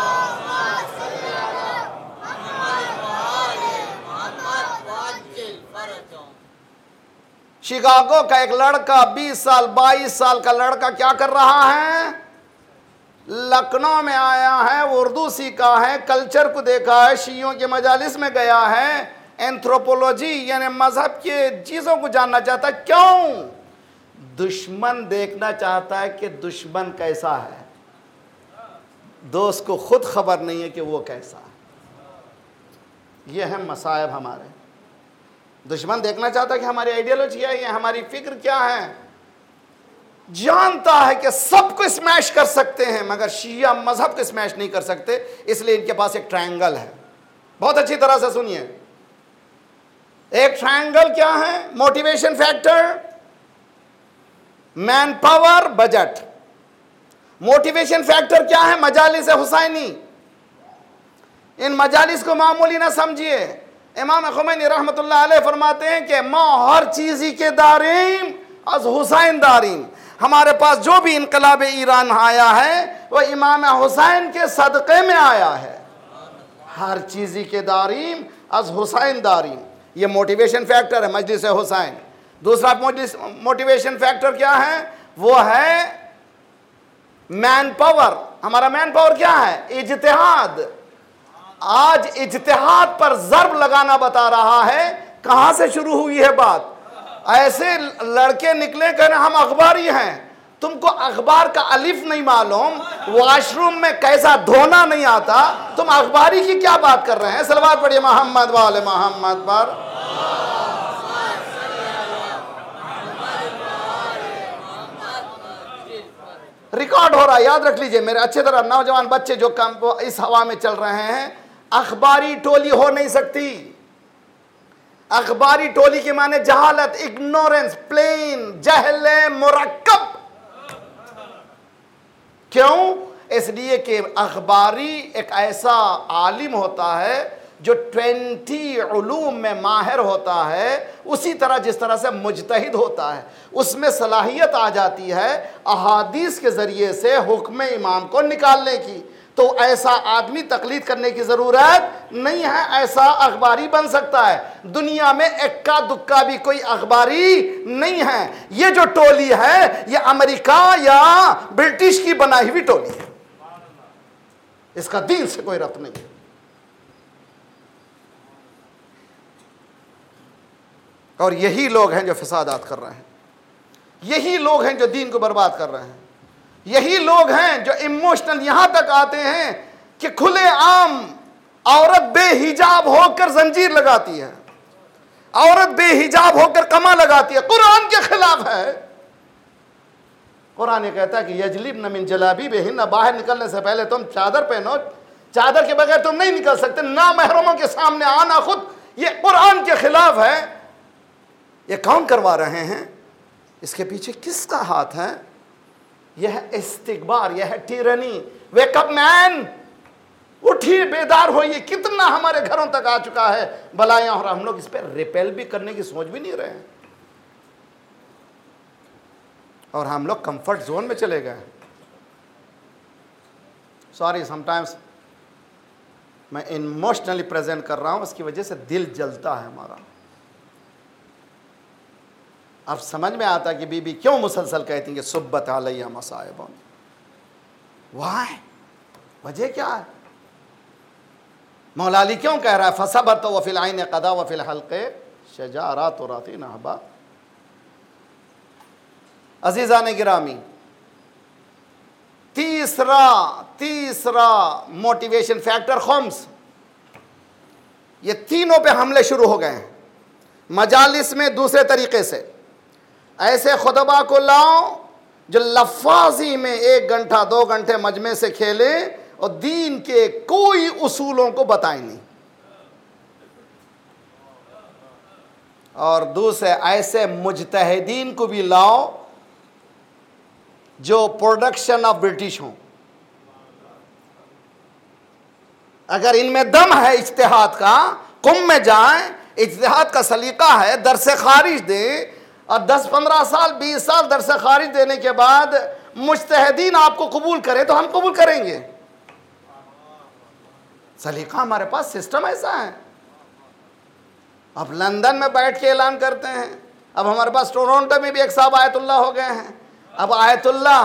शिकागो का एक लड़का, बीस साल बाईस साल का लड़का क्या कर रहा है? लखनऊ में आया है, उर्दू सीखा है, कल्चर को देखा है, शियों के मजालिस में गया है, एंथ्रोपोलॉजी यानी मजहब के चीज़ों को जानना चाहता है। क्यों? दुश्मन देखना चाहता है कि दुश्मन कैसा है। दोस्त को खुद खबर नहीं है कि वो कैसा है। ये है मसायब हमारे। दुश्मन देखना चाहता है कि हमारी आइडियोलॉजी क्या है, हमारी फिक्र क्या है। जानता है कि सबको स्मैश कर सकते हैं मगर शिया मजहब को स्मैश नहीं कर सकते, इसलिए इनके पास एक ट्रायंगल है। बहुत अच्छी तरह से सुनिए। एक ट्रायंगल क्या है? Motivation factor, man power, budget. Motivation factor क्या है? मजालिस हुसैनी। इन मजालिस को मामूली ना समझिए। इमाम खुमैनी रहमतुल्लाह अलैह फरमाते हैं कि मां हर चीज़ के दारीम अज हुसैन दारीम। हमारे पास जो भी इनकलाब ईरान आया है वह इमाम हुसैन के सदक़े में आया है। हर चीज़ के दारीम अज हुसैन दारीम, ये मोटिवेशन फैक्टर है मजलिस हुसैन। दूसरा मोटिवेशन फैक्टर क्या है? वो है मैन पावर। हमारा मैन पावर क्या है? इज्तिहाद। आज इज्तिहाद पर ज़र्ब लगाना बता रहा है। कहाँ से शुरू हुई है बात? ऐसे लड़के निकले कहने हम अखबारी हैं। तुमको अखबार का अलिफ नहीं मालूम, वॉशरूम में कैसा धोना नहीं आता, तुम अखबारी की क्या बात कर रहे हैं? सलवात पढ़िए मोहम्मद वाले मोहम्मद पर। रिकॉर्ड हो रहा है, याद रख लीजिए मेरे अच्छे तरह नौजवान बच्चे जो काम इस हवा में चल रहे हैं। अखबारी टोली हो नहीं सकती। अखबारी टोली के माने जहालत, इग्नोरेंस, प्लेन, जहले मुरक्कब। क्यों? इसलिए कि अखबारी एक ऐसा आलिम होता है जो ट्वेंटी उलूम में माहिर होता है। उसी तरह जिस तरह से मुजतहिद होता है, उसमें सलाहियत आ जाती है अहादीस के ज़रिए से हुक्म इमाम को निकालने की। तो ऐसा आदमी तकलीद करने की ज़रूरत नहीं है, ऐसा अखबारी बन सकता है। दुनिया में इक्का दुक्का भी कोई अखबारी नहीं है। ये जो टोली है ये अमेरिका या ब्रिटिश की बनाई हुई टोली है, इसका दीन से कोई रब्त नहीं है। और यही लोग हैं जो फसादात कर रहे हैं, यही लोग हैं जो दीन को बर्बाद कर रहे हैं, यही लोग हैं जो इमोशनल यहां तक आते हैं कि खुले आम औरत बेहिजाब होकर जंजीर लगाती है, औरत बेहिजाब होकर कमा लगाती है, कुरान के खिलाफ है। कुरान ये कहता है कि यजलिबन मिन जलाबिबिहिन, बाहर निकलने से पहले तुम चादर पहनो, चादर के बगैर तुम नहीं निकल सकते, ना महरमों के सामने आना खुद ये कुरान के खिलाफ है। ये कौन करवा रहे हैं? इसके पीछे किसका हाथ है? यह इस्तिकबार, यह टिरनी। वेक अप मैन, उठिए, बेदार होइए। कितना हमारे घरों तक आ चुका है बलायां, और हम लोग इस पर रिपेल भी करने की सोच भी नहीं रहे हैं, और हम लोग कंफर्ट जोन में चले गए। सॉरी, समटाइम्स मैं इमोशनली प्रेजेंट कर रहा हूं, उसकी वजह से दिल जलता है हमारा। अब समझ में आता कि बीबी क्यों मुसलसल कहती कि सुब्बत अलैया मसाइबुन। वाह, वजह क्या है? मौला अली क्यों कह रहा है फसबत व फिल आइन क़दा व फिल हल्क़े शजारात राती नहबा। अजीज़ा ने गिरामी, तीसरा तीसरा मोटिवेशन फैक्टर खम्स, ये तीनों पे हमले शुरू हो गए हैं मजालिस में। दूसरे तरीके से ऐसे खुतबा को लाओ जो लफाजी में एक घंटा दो घंटे मजमे से खेले और दीन के कोई उसूलों को बताए नहीं, और दूसरे ऐसे मुजतहिदीन को भी लाओ जो प्रोडक्शन ऑफ ब्रिटिश हों। अगर इनमें दम है इज्तिहाद का, कुम में जाए, इज्तिहाद का सलीका है, दरसे खारिज दे, और दस पंद्रह साल बीस साल दरसे खारिज देने के बाद मुज्तहिदीन आपको कबूल करे तो हम कबूल करेंगे। सलीका हमारे पास, सिस्टम ऐसा है। अब लंदन में बैठ के ऐलान करते हैं, अब हमारे पास टोरंटो में भी एक साहब आयतुल्ला हो गए हैं। अब आयतुल्ला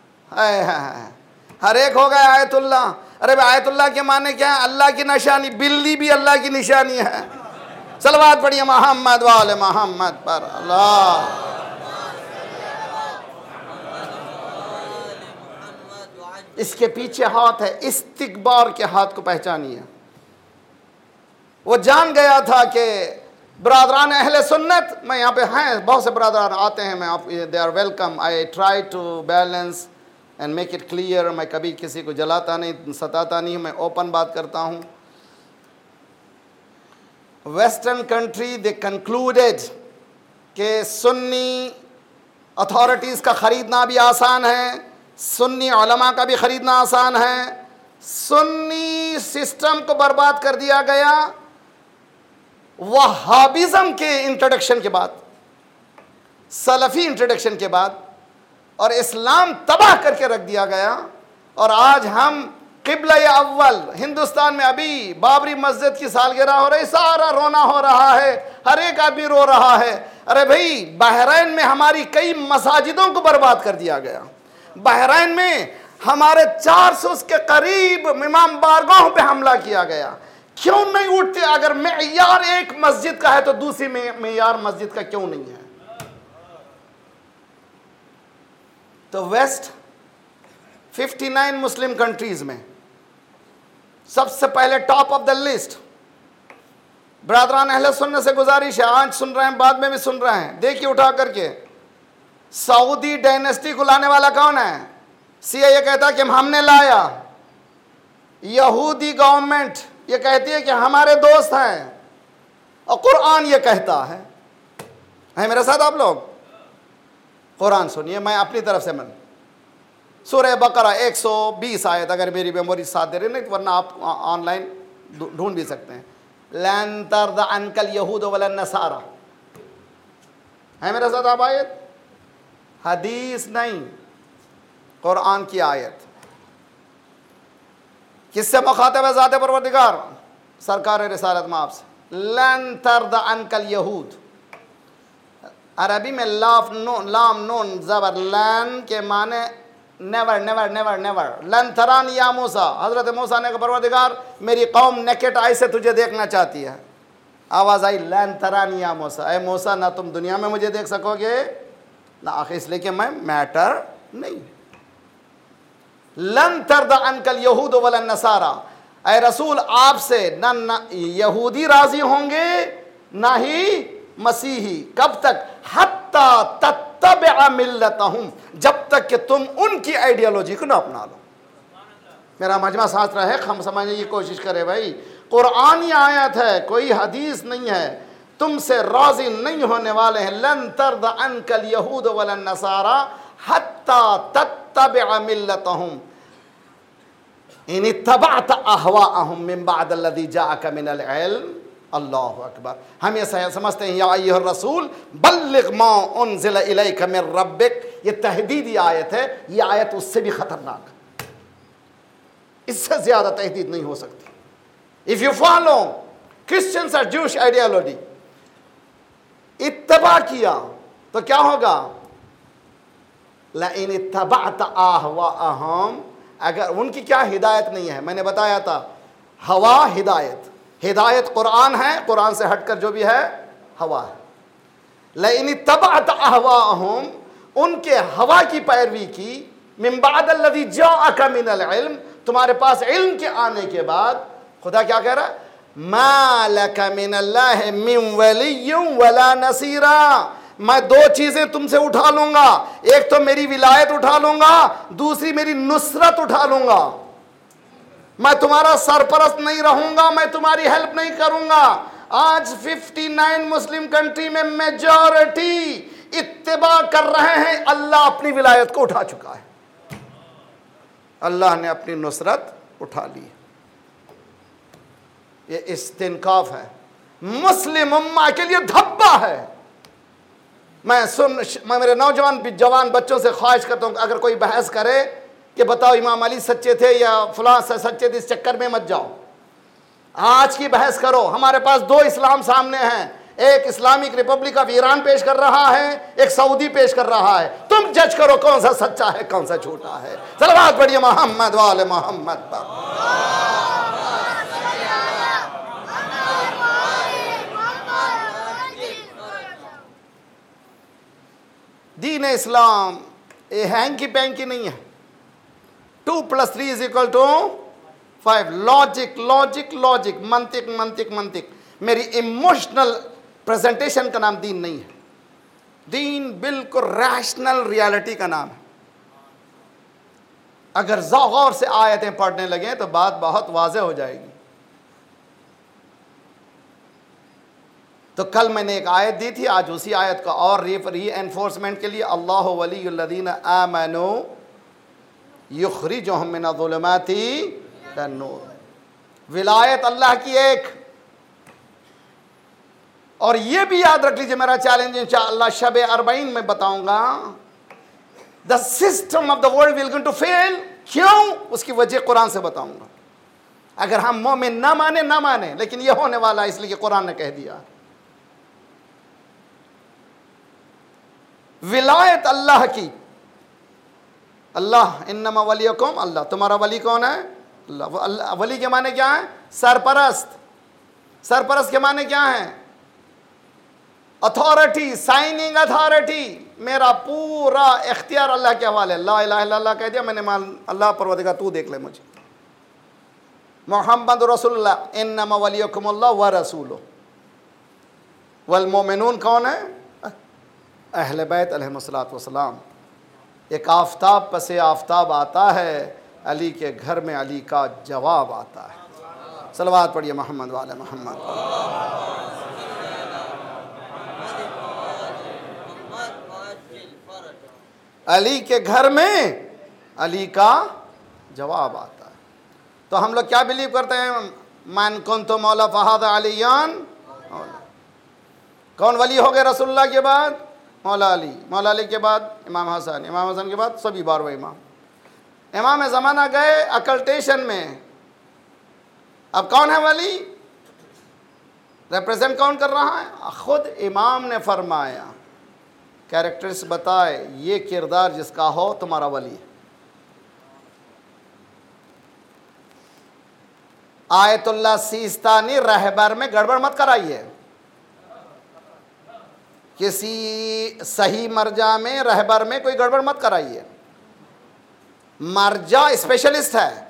हर एक हो गए आयतुल्ला। अरे भाई, आयतुल्ला के माने क्या है? अल्लाह की निशानी, बिल्ली भी अल्लाह की निशानी है। सलवात पढ़िए मोहम्मद वाले मोहम्मद पर। अल्लाह, इसके पीछे हाथ है, इस्तिकबार के हाथ को पहचानिए। वो जान गया था कि बरादरान अहले सुन्नत, मैं यहाँ पे हैं, बहुत से बरादरान आते हैं, मैं आप they are welcome. I try to balance and make it clear. मैं कभी किसी को जलाता नहीं, सताता नहीं, मैं ओपन बात करता हूँ। वेस्टर्न कंट्री दे कंक्लूडेड कि सुन्नी अथॉरिटीज़ का ख़रीदना भी आसान है, सुन्नी उलमा का भी ख़रीदना आसान है। सुन्नी सिस्टम को बर्बाद कर दिया गया वहाबिज़म के इंट्रोडक्शन के बाद, सलफ़ी इंट्रोडक्शन के बाद, और इस्लाम तबाह करके रख दिया गया। और आज हम क़िबला अव्वल, हिंदुस्तान में अभी बाबरी मस्जिद की सालगिरह हो रही, सारा रोना हो रहा है, हर एक आदमी रो रहा है। अरे भाई, बहरीन में हमारी कई मसाजिदों को बर्बाद कर दिया गया। बहरीन में हमारे चार सौ के करीब इमाम बारगाहों पे हमला किया गया। क्यों नहीं उठते? अगर मेयार एक मस्जिद का है तो दूसरी मेयार मस्जिद का क्यों नहीं है? तो वेस्ट उनसठ मुस्लिम कंट्रीज में सबसे पहले टॉप ऑफ द लिस्ट, ब्रादरान अहले सुन्नत से गुजारिश है, आज सुन रहे हैं, बाद में भी सुन रहे हैं, देखिए उठा करके, सऊदी डायनेस्टी को लाने वाला कौन है? सी ये कहता है कि हमने लाया। यहूदी गवर्नमेंट ये कहती है कि हमारे दोस्त हैं, और कुरान ये कहता है, है मेरे साथ आप लोग? कुरान सुनिए, मैं अपनी तरफ से मन सूरह बकरा एक सौ बीस आयत, अगर मेरी मेमोरी साथ दे रही नहीं तो वरना आप ऑनलाइन ढूंढ भी सकते हैं। लन तरद अनकल यहूद वलन नसारा, है मेरे साथ आप? आयत हदीस नहीं, कुरान की आयत। किससे मुखातब है ज़ात परवरदिगार? सरकार रिसालत में आपसे। लन तरद अनकल यहूद, अरबी में लाफ नून लाम नून ज़बर, लन के माने नेवर नेवर नेवर नेवर। लन तरान या मूसा, हज़रत मूसा ने कहा परवरदिगार मेरी कौम नेकेट आई से तुझे देखना चाहती है। आवाज़ आई लन तरान या मूसा, ए मूसा ना तुम दुनिया में मुझे देख सकोगे ना आखिर, इसलिए कि मैं मैटर नहीं। लन तरद अनकल यहूद वलन नसारा, ऐ रसूल आपसे ना, ना यहूदी राजी होंगे ना ही मसीही। कब तक? हत्ता तत्तबिअ मिल्लतहुम, जब तक कि तुम उनकी आइडियोलॉजी को ना अपना लो। मेरा मजमा शास्त्र है, हम समझने की कोशिश करें भाई। कुरानी आयत है, कोई हदीस नहीं है। तुमसे राजी नहीं होने वाले हैं। लन तरद अनकल यहूद वलन नसारा हत्ता तत्तबिअ मिल्लतहुम इन इत्तबअत अहवाअहुम मिन बाद अल्लज़ी जाअक मिनल इल्म। अल्लाहु अकबर। हम ये समझते हैं या अय्युहर रसूल बल्लिग मा उनज़िला इलैका मिन रब्बिक, ये तहदीदी आयत है। ये आयत उससे भी खतरनाक, इससे ज्यादा तहदीद नहीं हो सकती। इफ यू फॉलो क्रिश्चियंस और ज्यूश आइडियोलॉजी, इत्तबा किया तो क्या होगा? लइन इत्तबअत अहवाअहुम, अगर उनकी क्या हिदायत नहीं है। मैंने बताया था हवा हिदायत, हिदायत कुरान है, कुरान से हटकर जो भी है हवा है। लइन इत्तबअत अहवाअहुम, उनके हवा की पैरवी की। मिन बाद अल्लज़ी जाअक मिनल इल्म, तुम्हारे पास इल्म के आने के बाद। खुदा क्या कह रहा है? मा लक मिनल्लाहि मिन वलिय्यिन वला नसीरा, मैं दो चीजें तुमसे उठा लूंगा, एक तो मेरी विलायत उठा लूंगा, दूसरी मेरी नुसरत उठा लूंगा। मैं तुम्हारा सरपरस्त नहीं रहूंगा, मैं तुम्हारी हेल्प नहीं करूंगा। आज उनसठ मुस्लिम कंट्री में मेजॉरिटी इत्तिबा कर रहे हैं। अल्लाह अपनी विलायत को उठा चुका है, अल्लाह ने अपनी नुसरत उठा ली। ये इस्तिनकाफ है, मुस्लिम उम्मा के लिए धब्बा है। मैं सुन मैं मेरे नौजवान जवान बच्चों से ख्वाहिश करता हूँ, अगर कोई बहस करे कि बताओ इमाम अली सच्चे थे या फलां सच्चे थे, इस चक्कर में मत जाओ। आज की बहस करो। हमारे पास दो इस्लाम सामने हैं, एक इस्लामिक रिपब्लिक ऑफ ईरान पेश कर रहा है, एक सऊदी पेश कर रहा है। तुम जज करो कौन सा सच्चा है कौन सा झूठा है। सलवात पढ़िए मोहम्मद वाले मोहम्मद पर। दीन इस्लाम ये हैंकी पैंकी नहीं है। Two plus three is equal to five. Logic logic logic, मंतिक मंतिक मंतिक। मेरी इमोशनल प्रेजेंटेशन का नाम दीन नहीं है। दीन बिल्कुल रैशनल रियलिटी का नाम है। अगर गौर से आयतें पढ़ने लगे तो बात बहुत वाज़ेह हो जाएगी। तो कल मैंने एक आयत दी थी, आज उसी आयत का और री एनफोर्समेंट के लिए अल्लाह वलियुल्लज़ीना आमनू युखरिजुहुम मिनज़्ज़ुलुमाति इलन-नूर। विलायत अल्लाह की एक। और ये भी याद रख लीजिए, मेरा चैलेंज इंशाअल्लाह शब अरबईन में बताऊंगा। The system of the world will going to fail. क्यों? उसकी वजह कुरान से बताऊंगा। अगर हम मोमिन ना माने ना माने, लेकिन ये होने वाला है, इसलिए कि कुरान ने कह दिया। विलायत अल्लाह की। अल्लाह इन्नमा वलियकुम, अल्लाह तुम्हारा वली कौन है? अल्लाह। वली के माने क्या है? सरपरस्त। सरपरस्त के माने क्या है? Authority, signing authority. मेरा पूरा इख्तियार अल्लाह के हवाले। ला इलाहा इल्लल्लाह कह दिया मैंने, मान अल्लाह परवरदिगार तू देख ले मुझे। मोहम्मद रसूलुल्लाह इन्नमा वलियकुमुल्लाह व रसूलुहु वल मोमिनून कौन है? अहले बैत अलैहिमुस्सलातु वस्सलाम। एक आफताब पसे आफताब आता है, अली के घर में अली का जवाब आता है। सलवात पढ़िए मोहम्मद वाले मोहम्मद। अली के घर में अली का जवाब आता है। तो हम लोग क्या बिलीव करते हैं? मन कुन्तु मौला फहाद अलियान मौला। कौन वली हो गए रसूलुल्लाह के बाद? मौला अली। मौला अली के बाद इमाम हसन। इमाम हसन के बाद सभी बारहवें इमाम। इमाम ज़माना गए अकल्टेशन में, अब कौन है वली? रिप्रेजेंट कौन कर रहा है? खुद इमाम ने फरमाया, कैरेक्टर्स बताए, ये किरदार जिसका हो तुम्हारा वली है। आयतुल्लाह सीस्तानी रहबर में गड़बड़ मत कराइए। किसी सही मर्जा में, रहबर में कोई गड़बड़ मत कराइए। मर्जा स्पेशलिस्ट है,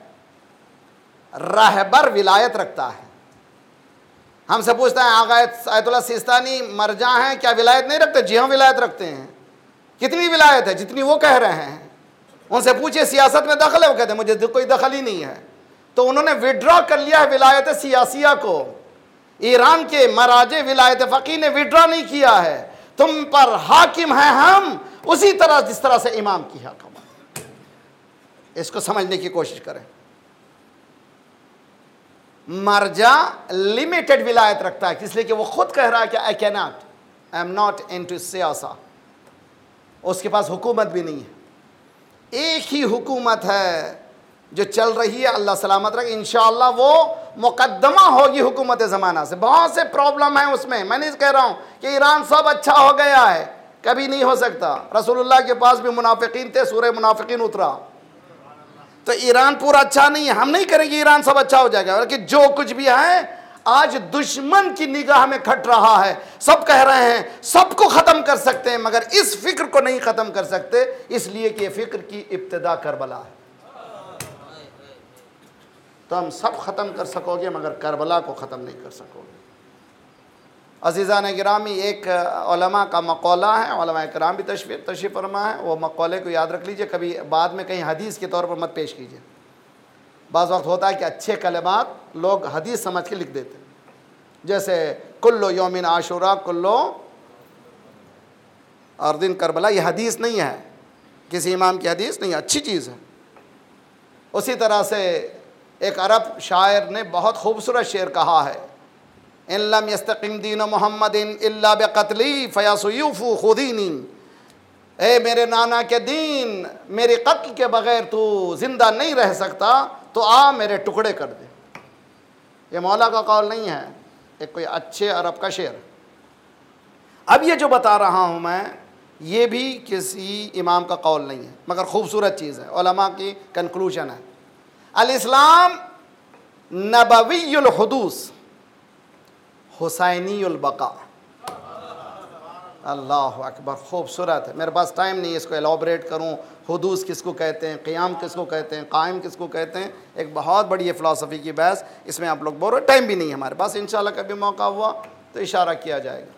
रहबर विलायत रखता है। हमसे पूछता है आगा आयतुल्लाह सीस्तानी मर्जा हैं, क्या विलायत नहीं रखते? जी हाँ, विलायत रखते हैं। कितनी विलायत है? जितनी वो कह रहे हैं। उनसे पूछिए सियासत में दखल है? वो कहते हैं मुझे कोई दखल ही नहीं है। तो उन्होंने विड्रॉ कर लिया है विलायत सियासिया को। ईरान के मराजे विलायत फ़कीह ने विड्रॉ नहीं किया है। तुम पर हाकिम है हम, उसी तरह जिस तरह से इमाम की हुकूमत। इसको समझने की कोशिश करें। मर्जा लिमिटेड विलायत रखता है, इसलिए कि वो खुद कह रहा है कि I can not, I am not into सियासा। उसके पास हुकूमत भी नहीं है। एक ही हुकूमत है जो चल रही है, अल्लाह सलामत रखे। इंशाअल्लाह वो मुकद्दमा होगी हुकूमत ज़माना से। बहुत से प्रॉब्लम है उसमें। मैं नहीं कह रहा हूँ कि ईरान सब अच्छा हो गया है, कभी नहीं हो सकता। रसूलुल्लाह के पास भी मुनाफिकीन थे, सूरह मुनाफिकीन उतरा। तो ईरान पूरा अच्छा नहीं है। हम नहीं करेंगे ईरान सब अच्छा हो जाएगा, बल्कि जो कुछ भी है आज दुश्मन की निगाह में खट रहा है। सब कह रहे हैं सबको ख़त्म कर सकते हैं, मगर इस फिक्र को नहीं ख़त्म कर सकते, इसलिए कि फिक्र की इब्तिदा करबला है। तो हम सब ख़त्म कर सकोगे, मगर करबला को ख़त्म नहीं कर सकोगे। अज़ीज़ान गिरामी, एक उलमा का मक़ौला है, उलमा किराम भी तशरीफ़ तशरीफ़ फरमा है। वो मक़ौले को याद रख लीजिए, कभी बाद में कहीं हदीस के तौर पर मत पेश कीजिए। बाज़ वक्त होता है कि अच्छे कलमात लोग हदीस समझ के लिख देते हैं, जैसे कुल्लो यौमिन आशुरा कुल्लो और दिन करबला। ये हदीस नहीं है, किसी इमाम की हदीस नहीं है, अच्छी चीज़ है। उसी तरह से एक अरब शायर ने बहुत खूबसूरत शेर कहा है, इन लम यस्तक़िम दीन मुहम्मदिन इल्ला बिक़त्ली फयसयुफ़ु खुदीनी। ए मेरे नाना के दीन, मेरे कत्ल के बग़ैर तू ज़िंदा नहीं रह सकता, तो आ मेरे टुकड़े कर दे। ये मौला का कौल नहीं है, एक कोई अच्छे अरब का शेर। अब ये जो बता रहा हूँ मैं, ये भी किसी इमाम का कौल नहीं है, मगर खूबसूरत चीज़ है, उलमा की कंक्लूजन है। अल इस्लाम नबवियुल हुदूस हुसैनियुल बका। अल्लाह अकबर, खूबसूरत है। मेरे पास टाइम नहीं है इसको एलॉबरेट करूं, हुदूस किसको कहते हैं, क़ियाम किसको कहते हैं, कायम किसको कहते हैं। एक बहुत बड़ी है फ़िलासफ़ी की बहस, इसमें आप लोग बोलो, टाइम भी नहीं है हमारे पास। इंशाल्लाह कभी मौका हुआ तो इशारा किया जाएगा।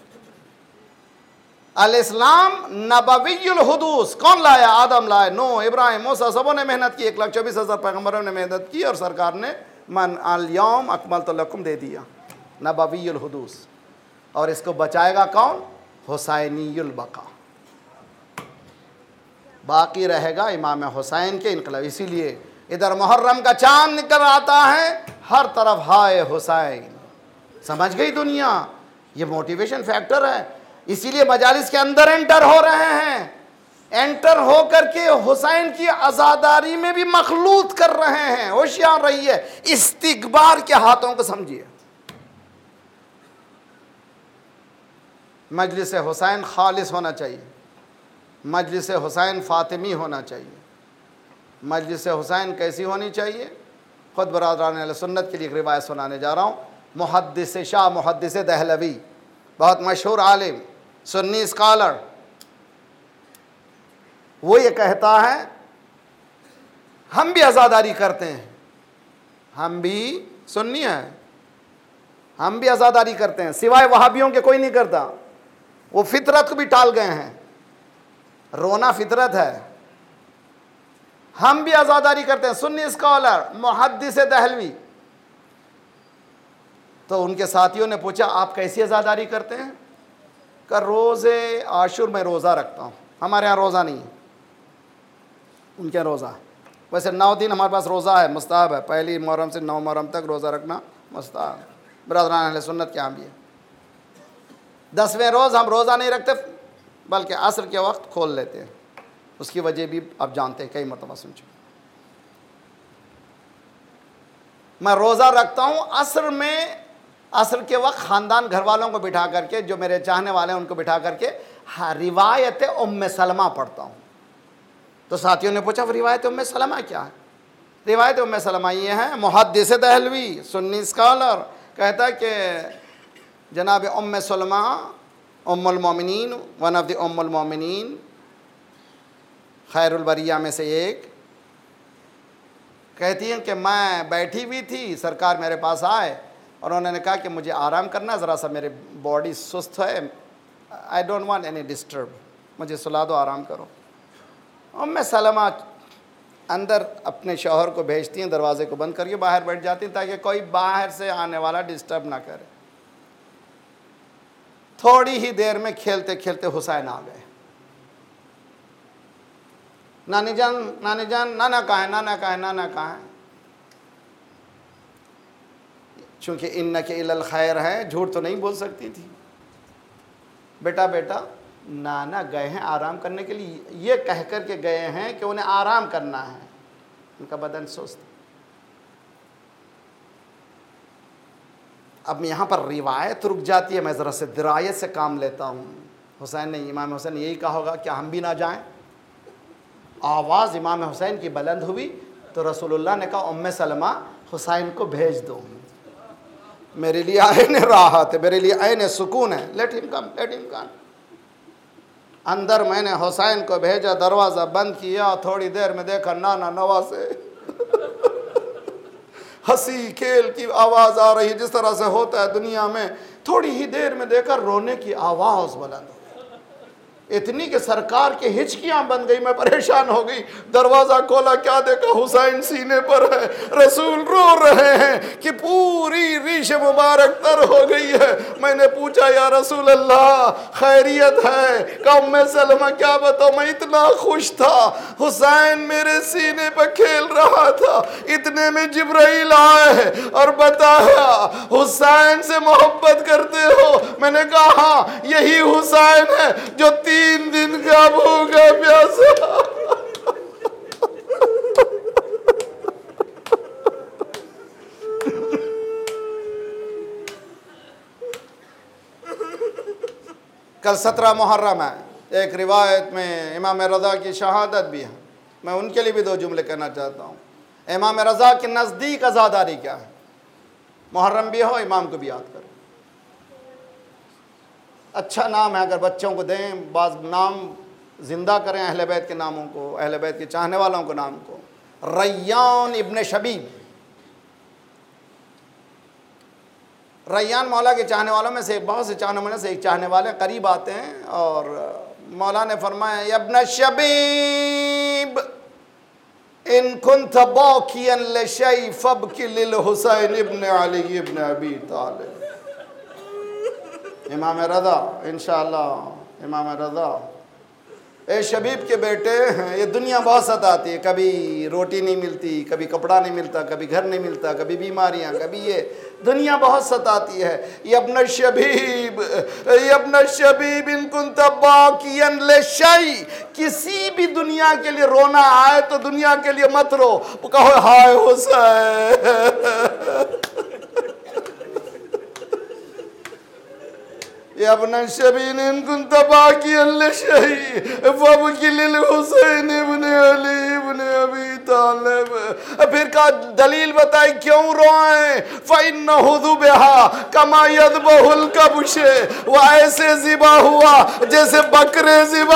अल इस्लाम नबवियुल हुदूस, कौन लाया? आदम लाए, नो, इब्राहिम, मूसा, सबों ने मेहनत की। एक लाख चौबीस हज़ार पैगम्बरों ने मेहनत की, और सरकार ने मन अल यौम अकमलतु लकुम दे दिया, नबवियुल हुदूस। और इसको बचाएगा कौन? हुसैनियुल बका। बाकी रहेगा इमाम हुसैन के इनकलाब। इसीलिए इधर मुहर्रम का चांद निकल आता है, हर तरफ हाय हुसैन। समझ गई दुनिया? ये मोटिवेशन फैक्टर है। इसीलिए मजालिस के अंदर एंटर हो रहे हैं, एंटर हो करके हुसैन की आज़ादारी में भी मखलूत कर रहे हैं। होशियार रहिए, इस्तिकबार के हाथों को समझिए। मजलिस हुसैन खालिस होना चाहिए, मजलिस हुसैन फ़ातिमी होना चाहिए। मजलिस हुसैन कैसी होनी चाहिए? ख़ुद बरादरान अहले सुन्नत के लिए एक रिवायत सुनाने जा रहा हूँ। मुहद्दिस शाह मुहद्दिस दहलवी, बहुत मशहूर आलिम, सुन्नी स्कॉलर, वो ये कहता है हम भी आज़ादारी करते हैं, हम भी सुन्नी हैं, हम भी आज़ादारी करते हैं, सिवाय वहाबियों के कोई नहीं करता। वो फितरत को भी टाल गए हैं, रोना फितरत है। हम भी आज़ादारी करते हैं। सुन्नी स्कॉलर मुहद्दिस दहलवी। तो उनके साथियों ने पूछा आप कैसी आज़ादारी करते हैं? का रोज़े आशुर में रोज़ा रखता हूँ। हमारे यहाँ रोज़ा नहीं है, उनके यहाँ रोज़ा है। वैसे नौ दिन हमारे पास रोज़ा है, मुस्ताहब है। पहली मुहर्रम से नौ मुहर्रम तक रोज़ा रखना मुस्ताहब है। बरादरान अहले सुन्नत के यहाँ भी है। दसवें रोज़ हम रोज़ा नहीं रखते, बल्कि असर के वक्त खोल लेते हैं। उसकी वजह भी आप जानते हैं, कई मरतबा सुन चुके। मैं रोज़ा रखता हूँ असर में, असर के वक्त ख़ानदान घर वालों को बिठा करके, जो मेरे चाहने वाले हैं उनको बिठा करके हाँ रिवायत उम्मे सलमा पढ़ता हूँ। तो साथियों ने पूछा रिवायत उम्मे सलमा क्या है? रिवायत उम्मे सलमा ये है, मुहद्दिस दहलवी सुन्नी स्कॉलर कहता है कि जनाब उम्मे सलमा उम्मुल मोमिनीन, वन ऑफ द उम्मुल मोमिनीन, खैरुल बरिया में से एक, कहती हैं कि मैं बैठी हुई थी, सरकार मेरे पास आए और उन्होंने कहा कि मुझे आराम करना, ज़रा सा मेरे बॉडी सुस्त है, I don't want any disturb, मुझे सुला दो, आराम करो। उम्मे सलमा अंदर अपने शौहर को भेजती हैं, दरवाजे को बंद करके बाहर बैठ जाती हैं ताकि कोई बाहर से आने वाला डिस्टर्ब ना करे। थोड़ी ही देर में खेलते खेलते हुसैन आ गए। नानी जान, नानी जान, नाना कहाँ है, नाना कहाँ है, नाना कहाँ है? चूँकि इन्नके इलल खैर है, झूठ तो नहीं बोल सकती थी। बेटा बेटा नाना गए हैं आराम करने के लिए, ये कह कर के गए हैं कि उन्हें आराम करना है, उनका बदन सुस्त। अब यहाँ पर रिवायत रुक जाती है, मैं ज़रा से दिरायत से काम लेता हूँ। हुसैन ने, इमाम हुसैन यही कहा होगा कि हम भी ना जाएं। आवाज़ इमाम हुसैन की बुलंद हुई तो रसूलुल्लाह ने कहा उम्मे सलमा हुसैन को भेज दो, मेरे लिए आईने राहत है, मेरे लिए आईने सुकून है, let him come, let him come. अंदर मैंने हुसैन को भेजा, दरवाज़ा बंद किया, थोड़ी देर में देखा नाना नवाज से हंसी खेल की आवाज़ आ रही, जिस तरह से होता है दुनिया में। थोड़ी ही देर में देखा रोने की आवाज़ बुलंद हो, इतनी कि सरकार की हिचकियां बन गई। मैं परेशान हो गई, दरवाज़ा खोला, क्या देखा, हुसैन सीने पर है, रसूल रो रहे हैं कि पूरी रीश मुबारक तर हो गई है। मैंने पूछा या रसूल अल्लाह खैरियत है? कहा उम्मे सलमा क्या बताओ, मैं इतना खुश था, हुसैन मेरे सीने पर खेल रहा था, इतने में जिब्राइल आए और बताया हुसैन से मोहब्बत करते हो। मैंने कहा हाँ यही हुसैन है जो तीन दिन का भूखा प्यासा। कल सत्रह मुहर्रम है, एक रिवायत में इमाम रज़ा की शहादत भी है, मैं उनके लिए भी दो जुमले कहना चाहता हूँ। इमाम रज़ा के नज़दीक आज़ादारी क्या है? मुहर्रम भी हो, इमाम को भी याद करें। अच्छा नाम है, अगर बच्चों को दें, बाज़ नाम ज़िंदा करें अहले बैत के नामों को, अहले बैत के चाहने वालों को नाम को। रैयान इब्न शबीब, रैयान मौला के चाहने वालों में से, बहुत से चाहने वालों से एक चाहने वाले करीब आते हैं और मौला ने फरमाया इब्न शबीब इन कुंत बाकियन लिशै फबकी लिल हुसैन इब्न अली इब्न अबी तालिब। इमाम रज़ा इंशाअल्लाह, इमाम रज़ा ए शबीब के बेटे, ये दुनिया बहुत सताती है, कभी रोटी नहीं मिलती, कभी कपड़ा नहीं मिलता, कभी घर नहीं मिलता, कभी बीमारियां, कभी ये दुनिया बहुत सताती है। इब्न शबीब, इब्न शबीब इन कुंत बाकियन लिशै, किसी भी दुनिया के लिए रोना आए तो दुनिया के लिए मत रो, कहो हाय हुसैन। इब्न शबीब इन कुंत बाकियन लिशै फबकी लिल हुसैन इब्न अली इब्न अबी तालिब। फिर का दलील बताई क्यों रोए? फ़इन्नहु ज़ुबिहा कमा यज़बहुल कब्श, वो ऐसे ज़िबा हुआ जैसे बकरे ज़िबा।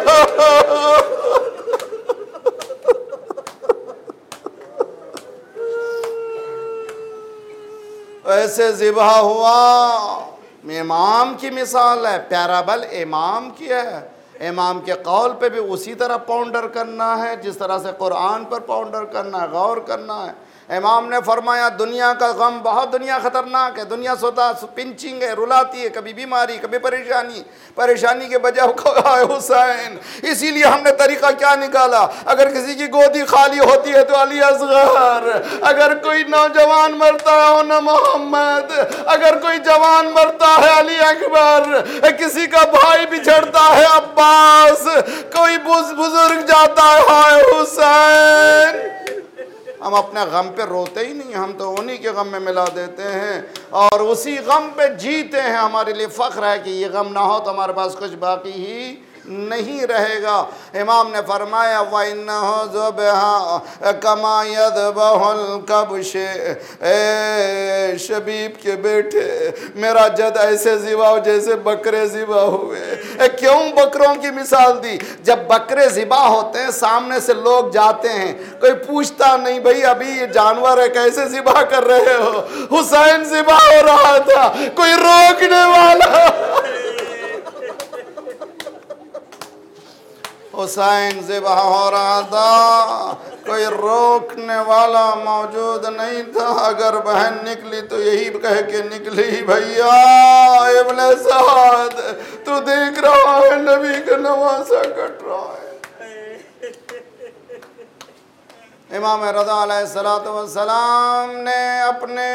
ऐसे ज़िबा हुआ। इमाम की मिसाल है, पैराबल इमाम की है। इमाम के कौल पे भी उसी तरह पाउंडर करना है जिस तरह से कुरान पर पाउंडर करना है, गौर करना है। इमाम ने फरमाया दुनिया का गम बहुत, दुनिया ख़तरनाक है, दुनिया सोता पिंचिंग है, रुलाती है, कभी बीमारी कभी परेशानी, परेशानी के बजाय है हुसैन। इसीलिए हमने तरीक़ा क्या निकाला, अगर किसी की गोदी खाली होती है तो अली असगर, अगर कोई नौजवान मरता है न मोहम्मद, अगर कोई जवान मरता है अली अकबर, किसी का भाई बिछड़ता है अब्बास, कोई बुजुर्ग जाता है हाय हुसैन। हम अपने गम पे रोते ही नहीं, हम तो उन्हीं के गम में मिला देते हैं और उसी गम पे जीते हैं। हमारे लिए फ़ख्र है कि ये गम ना हो तो हमारे पास कुछ बाकी ही नहीं रहेगा। इमाम ने फरमाया वइन्नहु ज़ुबहा कमा यज़बहुल कब्श, ए शबीब के बेटे मेरा जद ऐसे ज़िबा हो जैसे बकरे ज़िबा हुए। ए, क्यों बकरों की मिसाल दी? जब बकरे ज़िबा होते हैं सामने से लोग जाते हैं, कोई पूछता नहीं भाई अभी ये जानवर है कैसे ज़िबा कर रहे हो। हुसैन ज़िबा हो रहा था, कोई रोकने वाला हुसैन ज़िबा हो रहा था, कोई रोकने वाला मौजूद नहीं था। अगर बहन निकली तो यही कह के निकली भैया इब्ने साद तू देख रहा है नबी का नवासा कट रहा है। इमाम रज़ा अलैहिस्सलातु वस्सलाम ने अपने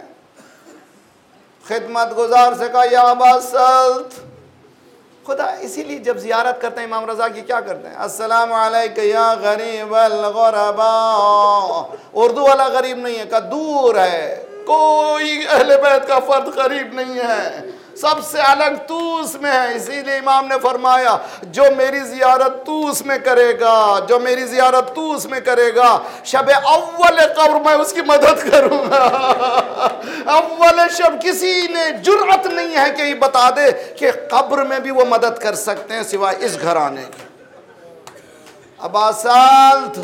खिदमत गुजार से कहा या अबा सल्त, खुदा इसीलिए जब ज़ियारत करते हैं इमाम रज़ा की क्या करते हैं, अस्सलामु अलैका या गरीबल गुरबा। उर्दू वाला गरीब नहीं है, का दूर है, कोई अहले बैत का फर्द गरीब नहीं है, सबसे अलग तू उसमें है। इसीलिए इमाम ने फरमाया जो मेरी ज़ियारत तू उसमें करेगा, जो मेरी ज़ियारत तू उसमें करेगा, शब अव्वल कब्र मैं उसकी मदद करूँगा। अव्वल शब किसी ने जुर्अत नहीं है कि ये बता दे कि कब्र में भी वो मदद कर सकते हैं सिवाय इस घराने के। अबा साल्त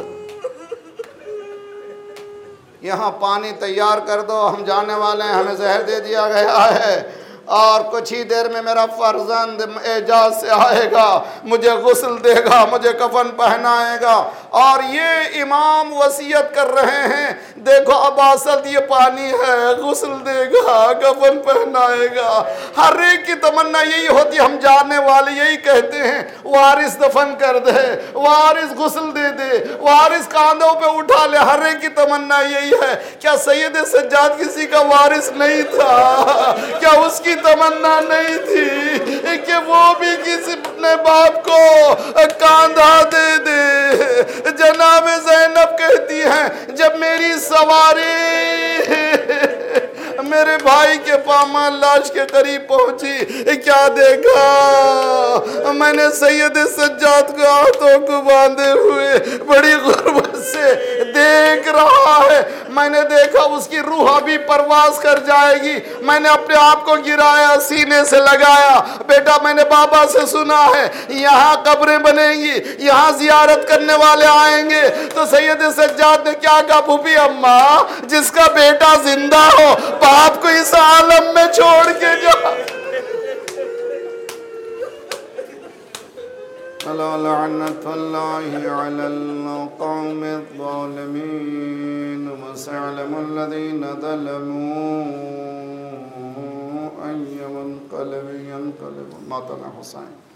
यहाँ पानी तैयार कर दो, हम जाने वाले हैं, हमें जहर दे दिया गया है और कुछ ही देर में मेरा फर्जंद एजाज से आएगा, मुझे गुस्ल देगा, मुझे कफन पहनाएगा। और ये इमाम वसीयत कर रहे हैं देखो अबा सल्त ये पानी है, गुस्ल देगा, कफन पहनाएगा। हर एक की तमन्ना यही होती है, हम जाने वाले यही कहते हैं वारिस दफन कर दे, वारिस गुस्ल दे दे, वारिस कांधों पे उठा ले। हर एक की तमन्ना यही है। क्या सैयद सज्जाद किसी का वारिस नहीं था? क्या उसकी तमन्ना नहीं थी कि वो भी किसी अपने बाप को कांधा दे दे? जनाब ज़ैनब कहती हैं जब मेरी सवारी मेरे भाई के पामा लाश के करीब पहुंची, क्या देखा मैंने सैयद सज्जाद को हाथों को बांधे हुए बड़ी गुर्बत से देख रहा है। मैंने देखा उसकी रूह अभी परवास कर जाएगी। मैंने अपने आप को गिराया, सीने से लगाया, बेटा मैंने बाबा से सुना है यहाँ कब्रें बनेंगी, यहाँ जियारत करने वाले आएंगे। तो सैयद सज्जाद ने क्या कहा, फूफी अम्मा जिसका बेटा जिंदा हो बाप को इस आलम में छोड़ के जा। लअनतुल्लाहि अलल कौमिज़ ज़ालिमीन वसयअलमुल लज़ीना ज़लमू अय्युल मुनक़लिबिन यनक़लिबून। मौलाना हुसैन।